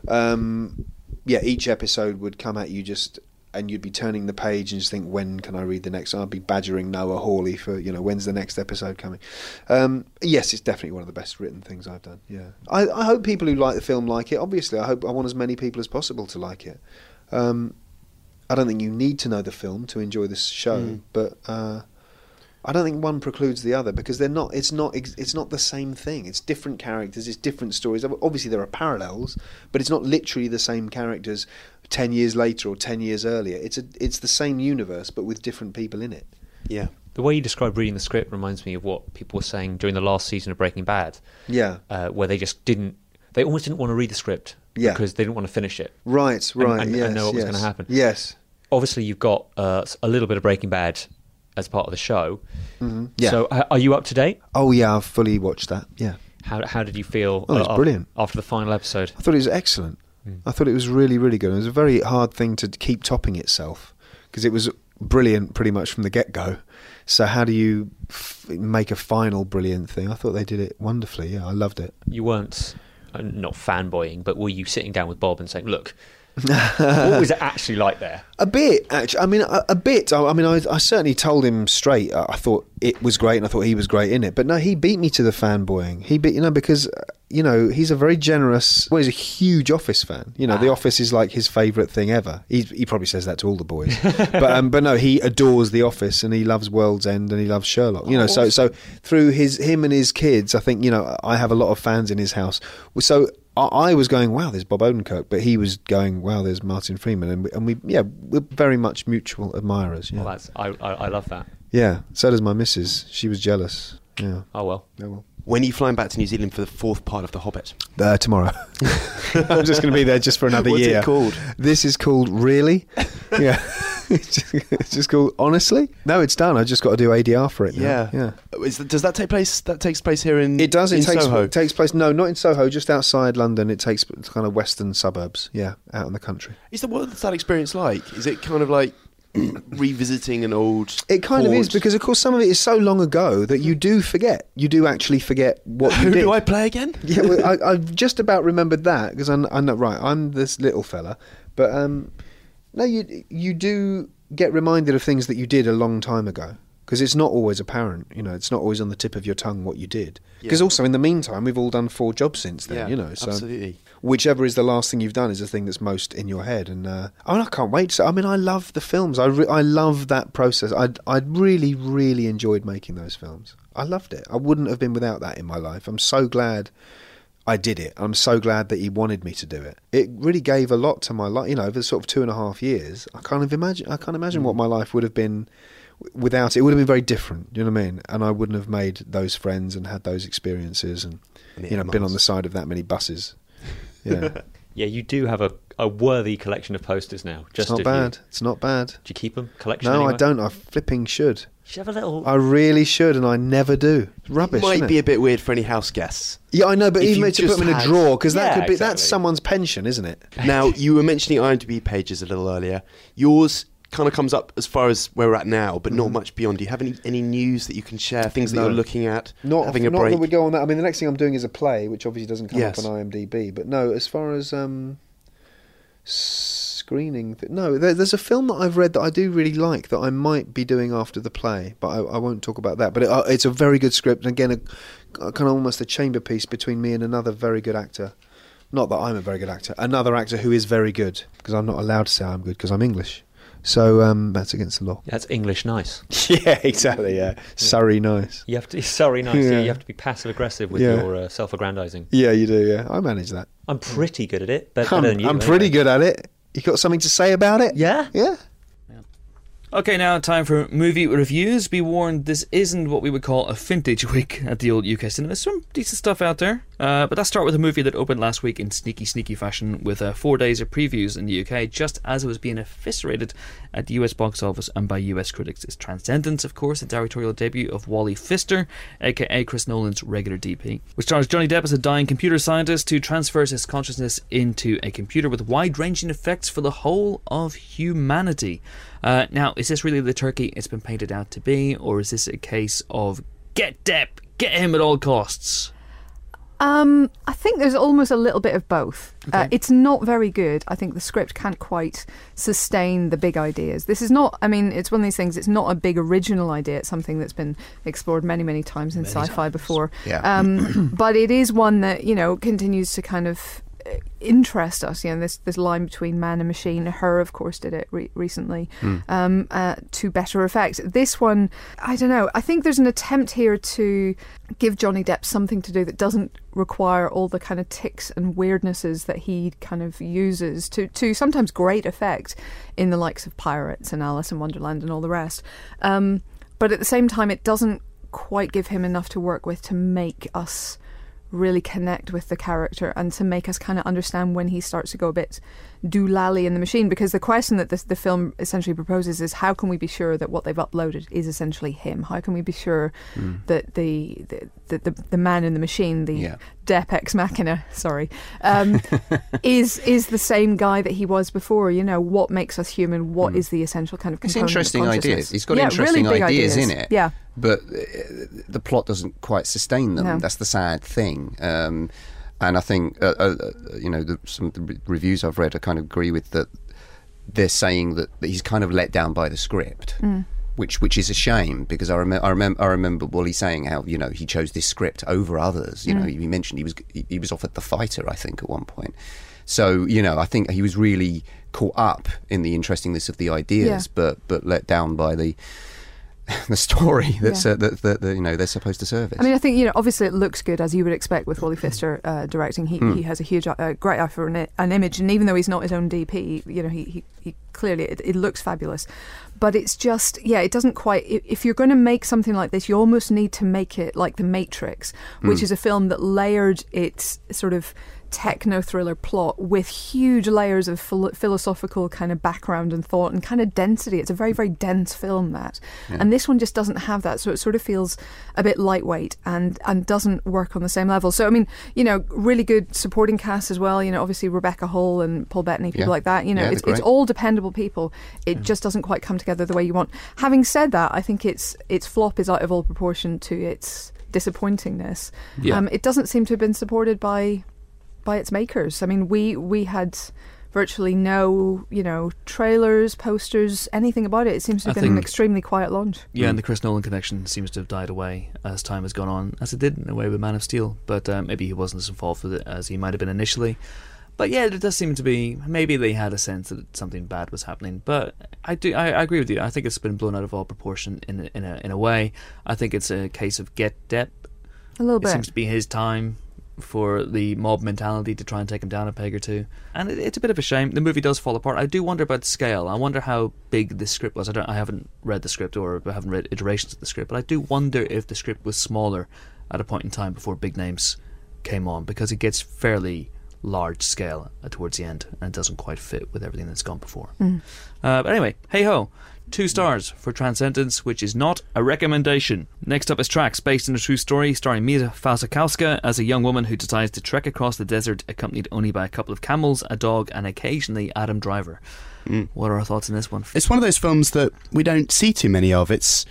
Each episode would come at you and you'd be turning the page and just think, when can I read the next? I'd be badgering Noah Hawley for, when's the next episode coming? Yes, it's definitely one of the best written things I've done. Yeah, I hope people who like the film like it. Obviously, I want as many people as possible to like it. I don't think you need to know the film to enjoy this show, but I don't think one precludes the other because they're not. It's not the same thing. It's different characters. It's different stories. Obviously, there are parallels, but it's not literally the same characters 10 years later or 10 years earlier. It's the same universe, but with different people in it. Yeah. The way you describe reading the script reminds me of what people were saying during the last season of Breaking Bad. Yeah. Where they just didn't. They almost didn't want to read the script because they didn't want to finish it. Right. And know what was going to happen. Yes. Obviously, you've got a little bit of Breaking Bad as part of the show. Mm-hmm. Yeah. So are you up to date? Oh yeah, I've fully watched that. Yeah. How did you feel? Oh, it was brilliant. After the final episode. I thought it was excellent. I thought it was really, really good. It was a very hard thing to keep topping itself because it was brilliant pretty much from the get-go. So how do you make a final brilliant thing? I thought they did it wonderfully. Yeah, I loved it. You weren't, not fanboying, but were you sitting down with Bob and saying, look, what was it actually like there? A bit, actually. I mean, a bit. I mean, I certainly told him straight. I thought it was great, and I thought he was great in it. But no, he beat me to the fanboying. He beat, because he's a very generous. Well, he's a huge Office fan. The Office is like his favourite thing ever. He probably says that to all the boys. but no, he adores The Office, and he loves World's End, and he loves Sherlock. So through him and his kids, I think I have a lot of fans in his house. So I was going, wow, there's Bob Odenkirk, but he was going, wow, there's Martin Freeman, and we're very much mutual admirers. Yeah. Well, I love that. Yeah, so does my missus. She was jealous. Yeah. Oh well. When are you flying back to New Zealand for the fourth part of The Hobbit? Tomorrow. I'm just going to be there just for another year. What's it called? This is called Really? Yeah. It's just called Honestly? No, it's done. I just got to do ADR for it now. Yeah. Does that take place? That takes place here in It does. It Soho? takes place. No, not in Soho. Just outside London. It's kind of western suburbs. Yeah, out in the country. What's that experience like? Is it kind of like revisiting an old? It kind of is, because of course some of it is so long ago that you do forget. You do actually forget what you did. Who do I play again? Yeah, well, I've just about remembered that because I know, right, I'm this little fella, but no, you do get reminded of things that you did a long time ago because it's not always apparent. It's not always on the tip of your tongue what you did. Because also in the meantime, we've all done 4 jobs since then. So absolutely. Whichever is the last thing you've done is the thing that's most in your head. And I can't wait. So I love the films. I love that process. I really, really enjoyed making those films. I loved it. I wouldn't have been without that in my life. I'm so glad I did it. I'm so glad that he wanted me to do it. It really gave a lot to my life. Over sort of 2.5 years, I can't imagine what my life would have been without it. It would have been very different. You know what I mean? And I wouldn't have made those friends and had those experiences and been on the side of that many buses. Yeah. Yeah, you do have a worthy collection of posters now. It's not bad. It's not bad. Do you keep them? Collection? No, anyway? I don't. I flipping should. You should have a little. I really should, and I never do. It's rubbish. It might isn't be it? a bit weird for any house guests. Yeah, I know, but If even you to put just them in a had- drawer, because that Yeah, could be exactly. that's someone's pension, isn't it? Now, you were mentioning IMDb pages a little earlier. Yours kind of comes up as far as where we're at now, but not much beyond. Do you have any news that you can share? Things that No. you're looking at? Not having a not break? that we go on that. I mean, the next thing I'm doing is a play, which obviously doesn't come Yes. up on IMDb. But no, as far as screening, no, there's a film that I've read that I do really like that I might be doing after the play, but I won't talk about that. But it's a very good script, and again, a kind of almost a chamber piece between me and another very good actor. Not that I'm a very good actor, another actor who is very good, because I'm not allowed to say I'm good because I'm English. So that's against the law. That's English nice. Yeah, exactly. Yeah, Surrey nice. You have to. Sorry, nice. Yeah. You have to be passive aggressive with Yeah. your self-aggrandizing. Yeah, you do. Yeah, I manage that. I'm pretty good at it. Better than you. I'm pretty good at it. You got something to say about it? Yeah. Yeah. Okay, now time for movie reviews. Be warned, this isn't what we would call a vintage week at the old UK cinema. There's some decent stuff out there. But let's start with a movie that opened last week in sneaky fashion with 4 days of previews in the UK, just as it was being eviscerated at the US box office and by US critics. It's Transcendence, of course, the directorial debut of Wally Pfister, aka Chris Nolan's regular DP, which stars Johnny Depp as a dying computer scientist who transfers his consciousness into a computer with wide-ranging effects for the whole of humanity. Now, is this really the turkey it's been painted out to be, or is this a case of get Depp, get him at all costs? I think there's almost a little bit of both. Okay. It's not very good. I think the script can't quite sustain the big ideas. This is not, I mean, it's one of these things, it's not a big original idea. It's something that's been explored many times in sci-fi before. Yeah. But it is one that, continues to kind of interest us. This line between man and machine. Her, of course, did it recently to better effect. This one, I don't know. I think there's an attempt here to give Johnny Depp something to do that doesn't require all the kind of tics and weirdnesses that he kind of uses to sometimes great effect in the likes of Pirates and Alice in Wonderland and all the rest. But at the same time, it doesn't quite give him enough to work with to make us really connect with the character and to make us kind of understand when he starts to go a bit doolally in the machine, because the question that the film essentially proposes is, how can we be sure that what they've uploaded is essentially him? How can we be sure that the man in the machine, the Dep Ex Machina, is the same guy that he was before? You know, what makes us human? What is the essential kind of component? It's interesting of ideas. He's got interesting really ideas in it. Yeah. But the plot doesn't quite sustain them. No. That's the sad thing. And I think, some of the reviews I've read, I kind of agree with that. They're saying that he's kind of let down by the script, which is a shame, because I remember Wally saying how, you know, he chose this script over others. You know, he mentioned he was offered The Fighter, I think, at one point. So, you know, I think he was really caught up in the interestingness of the ideas, but let down by the story that's that you know, they're supposed to service. I mean, I think, you know, obviously it looks good, as you would expect with Wally Pfister directing. He has a huge, great eye for an image, and even though he's not his own DP, you know, he clearly it looks fabulous. But it's just, it doesn't quite. If you're going to make something like this, you almost need to make it like The Matrix, which is a film that layered its sort of techno-thriller plot with huge layers of philosophical kind of background and thought and kind of density. It's a very, very dense film, that. And this one just doesn't have that, so it sort of feels a bit lightweight and doesn't work on the same level. So, I mean, you know, really good supporting cast as well. You know, obviously Rebecca Hall and Paul Bettany, people like that. You know, it's all dependable people. It just doesn't quite come together the way you want. Having said that, I think its flop is out of all proportion to its disappointingness. It doesn't seem to have been supported by its makers. I mean, we had virtually no, you know, trailers, posters, anything about it. It seems to have been an extremely quiet launch. Yeah, and the Chris Nolan connection seems to have died away as time has gone on, as it did in a way with Man of Steel. But maybe he wasn't as involved with it as he might have been initially. But yeah, it does seem to be, maybe they had a sense that something bad was happening. But I agree with you. I think it's been blown out of all proportion in a way. I think it's a case of get Depp. A little bit. It seems to be his time for the mob mentality to try and take him down a peg or two, and it's a bit of a shame. The movie does fall apart. I do wonder about the scale. I wonder how big the script was. I haven't read the script, or I haven't read iterations of the script, but I do wonder if the script was smaller at a point in time before big names came on, because it gets fairly large scale towards the end and doesn't quite fit with everything that's gone before. But anyway, hey ho, 2 stars for Transcendence, which is not a recommendation. Next up is Tracks, based on a true story, starring Mia Wasikowska as a young woman who decides to trek across the desert, accompanied only by a couple of camels, a dog, and occasionally Adam Driver. What are our thoughts on this one? It's one of those films that we don't see too many of. It's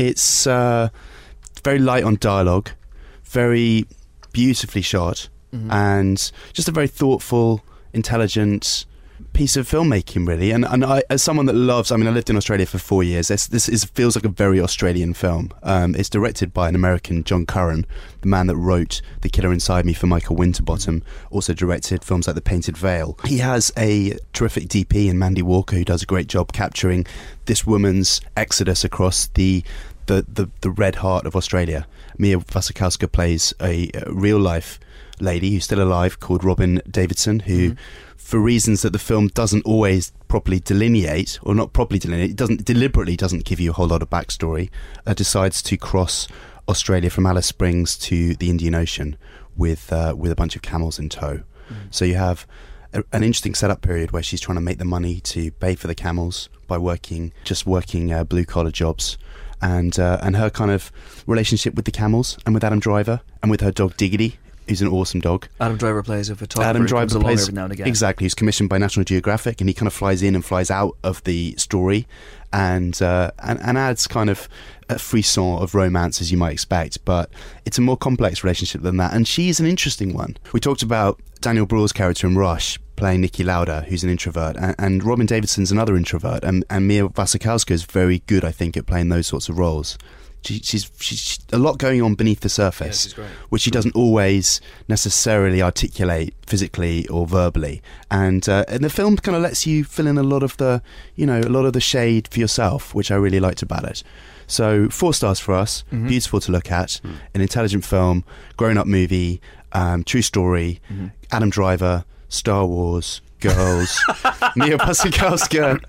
very light on dialogue, very beautifully shot, and just a very thoughtful, intelligent piece of filmmaking, really. And I, as someone that loves, I mean, I lived in Australia for 4 years. This feels like a very Australian film. It's directed by an American, John Curran, the man that wrote The Killer Inside Me for Michael Winterbottom, also directed films like The Painted Veil. He has a terrific DP in Mandy Walker, who does a great job capturing this woman's exodus across the red heart of Australia. Mia Wasikowska plays a real-life lady who's still alive called Robin Davidson, who, for reasons that the film doesn't always properly delineate, or not properly delineate, it deliberately doesn't give you a whole lot of backstory, decides to cross Australia from Alice Springs to the Indian Ocean with a bunch of camels in tow. So you have an interesting setup period where she's trying to make the money to pay for the camels by working blue collar jobs, and her kind of relationship with the camels and with Adam Driver and with her dog Diggity, who's an awesome dog. Adam Driver plays a photographer. Adam Driver plays every now and again. Exactly. He's commissioned by National Geographic, and he kind of flies in and flies out of the story, and adds kind of a frisson of romance, as you might expect. But it's a more complex relationship than that, and she's an interesting one. We talked about Daniel Bruhl's character in Rush playing Niki Lauda, who's an introvert, and Robin Davidson's another introvert, and Mia Wasikowska is very good, I think, at playing those sorts of roles. She's a lot going on beneath the surface, which she doesn't always necessarily articulate physically or verbally, and the film kind of lets you fill in a lot of the shade for yourself, which I really liked about it. So 4 stars for us. Beautiful to look at, an intelligent film, grown-up movie, true story, Adam Driver, Star Wars, girls. Neo-Pussycat Girls,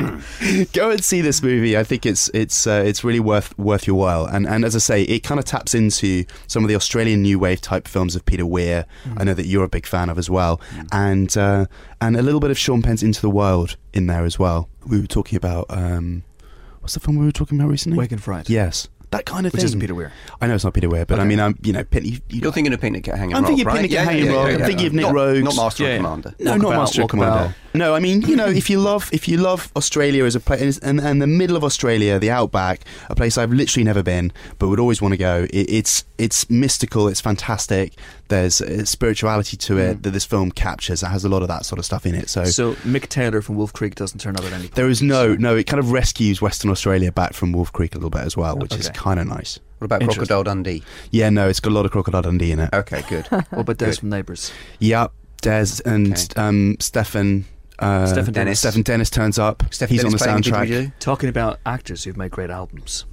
go and see this movie. I think it's really worth your while. And as I say, it kind of taps into some of the Australian new wave type films of Peter Weir. I know that you're a big fan of as well, and a little bit of Sean Penn's Into the Wild in there as well. We were talking about what's the film we were talking about recently? Wake and Fright. Yes. That kind of Which thing. isn't Peter Weir. I know it's not Peter Weir, but Okay. I mean, You're thinking of Picnic at Hanging I'm Rock, thinking right? Picnic at Hanging Rock. I'm thinking of Nick Rhodes. Not Master Yeah, and yeah. Commander. No, not Master and Commander. No, I mean, if you love Australia as a place, and the middle of Australia, the outback, a place I've literally never been, but would always want to go. It's mystical. It's fantastic. There's a spirituality to it that this film captures. It has a lot of that sort of stuff in it. So Mick Taylor from Wolf Creek doesn't turn up at any point. there is no. It kind of rescues Western Australia back from Wolf Creek a little bit as well, which is Okay. kind of nice. What about Interesting. Crocodile Dundee? Yeah, no, it's got a lot of Crocodile Dundee in it. Okay, good. What about Des Good. from Neighbours? Yep, Des and Stefan. Stephen Dennis. Stephen Dennis turns up. Stephen He's on the Dennis playing soundtrack. Didgeridoo? Talking about actors who've made great albums.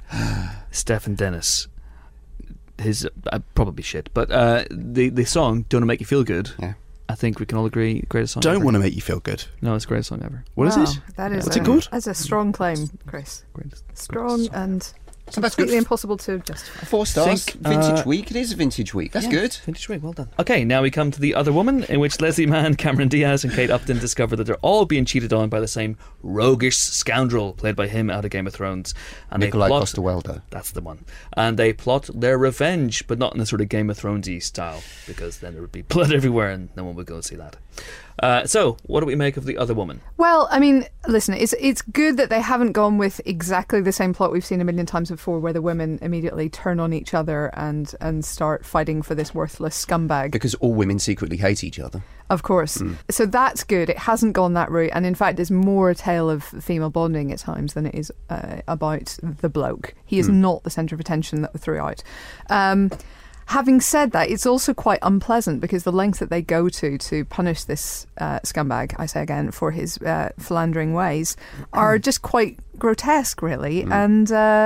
Stephen Dennis. His probably shit, but the song "Don't Make You Feel Good." Yeah. I think we can all agree, greatest song. Don't ever. want to make you feel good. No, it's the greatest song ever. What is Wow, it? That is What's it called? That's a strong claim, Chris. Greatest. Strong and So that's completely good. impossible to justify. 4 stars. Think, Vintage week. It is a vintage week. That's good. Vintage Week, well done. Okay, now we come to The Other Woman, in which Leslie Mann, Cameron Diaz, and Kate Upton discover that they're all being cheated on by the same roguish scoundrel played by him out of Game of Thrones. And Nikolai they plot, Coster-Waldau. That's the one. And they plot their revenge, but not in a sort of Game of Thrones-y style, because then there would be blood everywhere and no one would go and see that. So, what do we make of The Other Woman? Well, I mean, listen, it's good that they haven't gone with exactly the same plot we've seen a million times before, where the women immediately turn on each other and start fighting for this worthless scumbag. Because all women secretly hate each other. Of course. So that's good. It hasn't gone that route, and in fact, it's more a tale of female bonding at times than it is about the bloke. He is not the centre of attention throughout. Having said that, it's also quite unpleasant because the length that they go to punish this scumbag, I say again, for his philandering ways, are just quite grotesque, really, and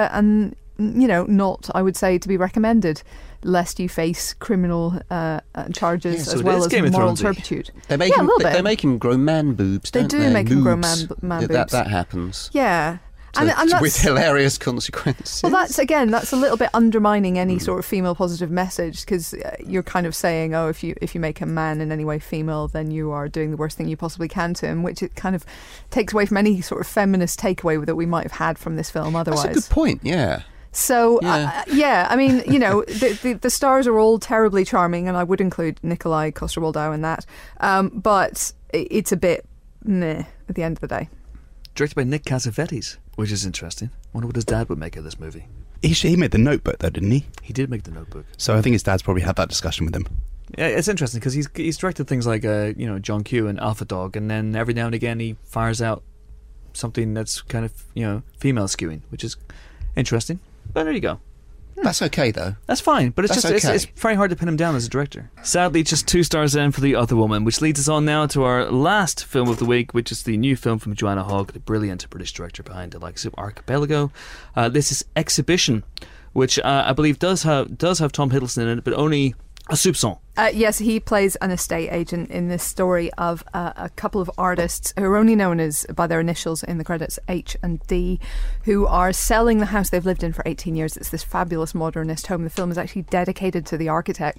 not, I would say, to be recommended, lest you face criminal charges Yeah, so as it well is as Game of moral Thronesy. turpitude. They make Yeah, a him. little bit. They make him grow man boobs. They Don't do they? make him grow Boobs. man Yeah, boobs. That happens. Yeah. And with that's, hilarious consequences. well, that's a little bit undermining any sort of female positive message, because you're kind of saying, oh, if you make a man in any way female, then you are doing the worst thing you possibly can to him, which it kind of takes away from any sort of feminist takeaway that we might have had from this film otherwise. That's a good point. Yeah. So, Yeah. I mean, the stars are all terribly charming, and I would include Nikolai Coster-Waldau in that, but it's a bit meh at the end of the day. Directed by Nick Cassavetes, which is interesting. Wonder what his dad would make of this movie. He made The Notebook, though, didn't he? He did make The Notebook. So I think his dad's probably had that discussion with him. Yeah, it's interesting because he's directed things like John Q and Alpha Dog, and then every now and again he fires out something that's kind of female skewing, which is interesting. But there you go. That's okay though. That's fine, but it's That's just okay. it's very hard to pin him down as a director. Sadly, just 2 stars in for The Other Woman, which leads us on now to our last film of the week, which is the new film from Joanna Hogg, the brilliant British director behind the likes of Archipelago. This is Exhibition, which I believe does have Tom Hiddleston in it, but only a soupçon. Yes, he plays an estate agent in this story of a couple of artists who are only known as by their initials in the credits, H and D, who are selling the house they've lived in for 18 years. It's this fabulous modernist home. The film is actually dedicated to the architect,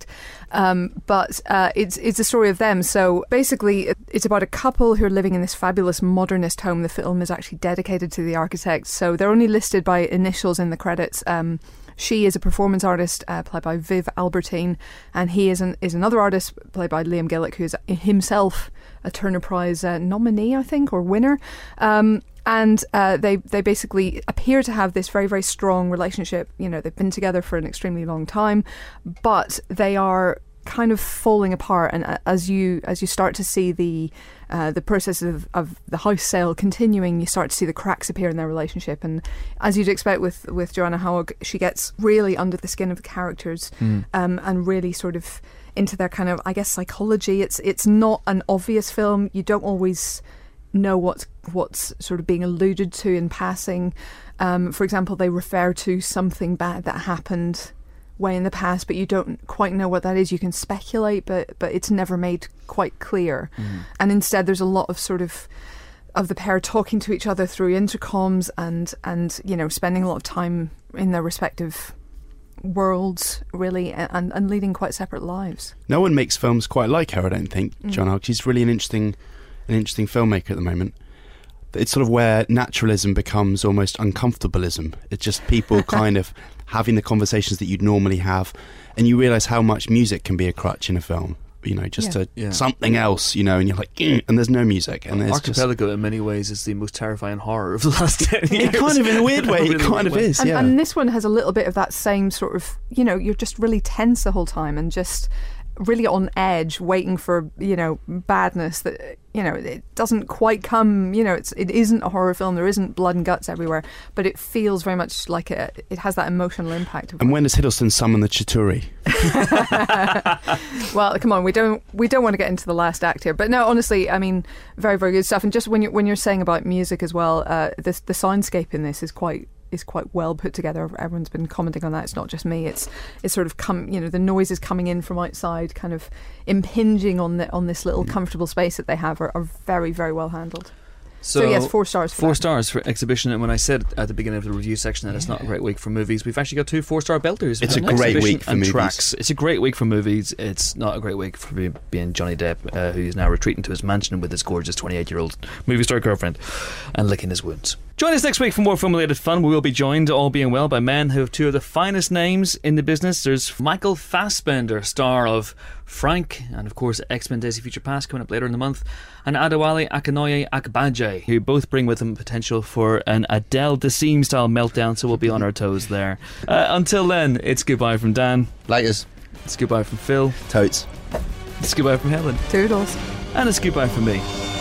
but it's a story of them. So basically, it's about a couple who are living in this fabulous modernist home. The film is actually dedicated to the architect, so they're only listed by initials in the credits. She is a performance artist played by Viv Albertine, and he is another artist played by Liam Gillick, who is himself a Turner Prize nominee, I think, or winner. And they basically appear to have this very, very strong relationship. They've been together for an extremely long time, but they are kind of falling apart. And as you start to see the process of the house sale continuing, you start to see the cracks appear in their relationship. And as you'd expect with Joanna Hogg, she gets really under the skin of the characters, and really sort of into their kind of, I guess, psychology. It's not an obvious film. You don't always know what's sort of being alluded to in passing. For example, they refer to something bad that happened way in the past, but you don't quite know what that is. You can speculate, but it's never made quite clear. And instead there's a lot of sort of the pair talking to each other through intercoms and you know, spending a lot of time in their respective worlds, really, and leading quite separate lives. No one makes films quite like her, I don't think, John Hughes. She's really an interesting filmmaker at the moment. It's sort of where naturalism becomes almost uncomfortableism. It's just people kind of having the conversations that you'd normally have, and you realise how much music can be a crutch in a film. You know, just something else, you know, and you're like, and there's no music. And there's Archipelago, in many ways, is the most terrifying horror of the last 10 years. It kind of, in a weird way, it kind of is, yeah. And this one has a little bit of that same sort of, you know, you're just really tense the whole time and just really on edge, waiting for, you know, badness that, you know, it doesn't quite come, you know, it isn't a horror film, there isn't blood and guts everywhere, but it feels very much like it has that emotional impact. And when does Hiddleston summon the Chitauri? Well, come on, we don't want to get into the last act here, but no, honestly, I mean, very, very good stuff. And just when you're saying about music as well, the soundscape in this is quite well put together. Everyone's been commenting on that. It's not just me. It's sort of the noise is coming in from outside, kind of impinging on this little comfortable space that they have are very, very well handled. So yes, 4 stars. 4 stars for exhibition. And when I said at the beginning of the review section that it's not a great week for movies, we've actually got 2 4-star belters. It's a great week for movies. Tracks. It's a great week for movies. It's not a great week for being Johnny Depp, who's now retreating to his mansion with his gorgeous 28-year-old movie star girlfriend and licking his wounds. Join us next week for more film-related fun. We will be joined, all being well, by men who have 2 of the finest names in the business. There's Michael Fassbender, star of Frank, and of course X-Men Days of Future Past coming up later in the month, and Adewale Akintoye, who both bring with them potential for an Adele Dazeem style meltdown, so we'll be on our toes there. Until then, it's goodbye from Dan. Laters. It's goodbye from Phil. Totes. It's goodbye from Helen. Toodles. And it's goodbye from me.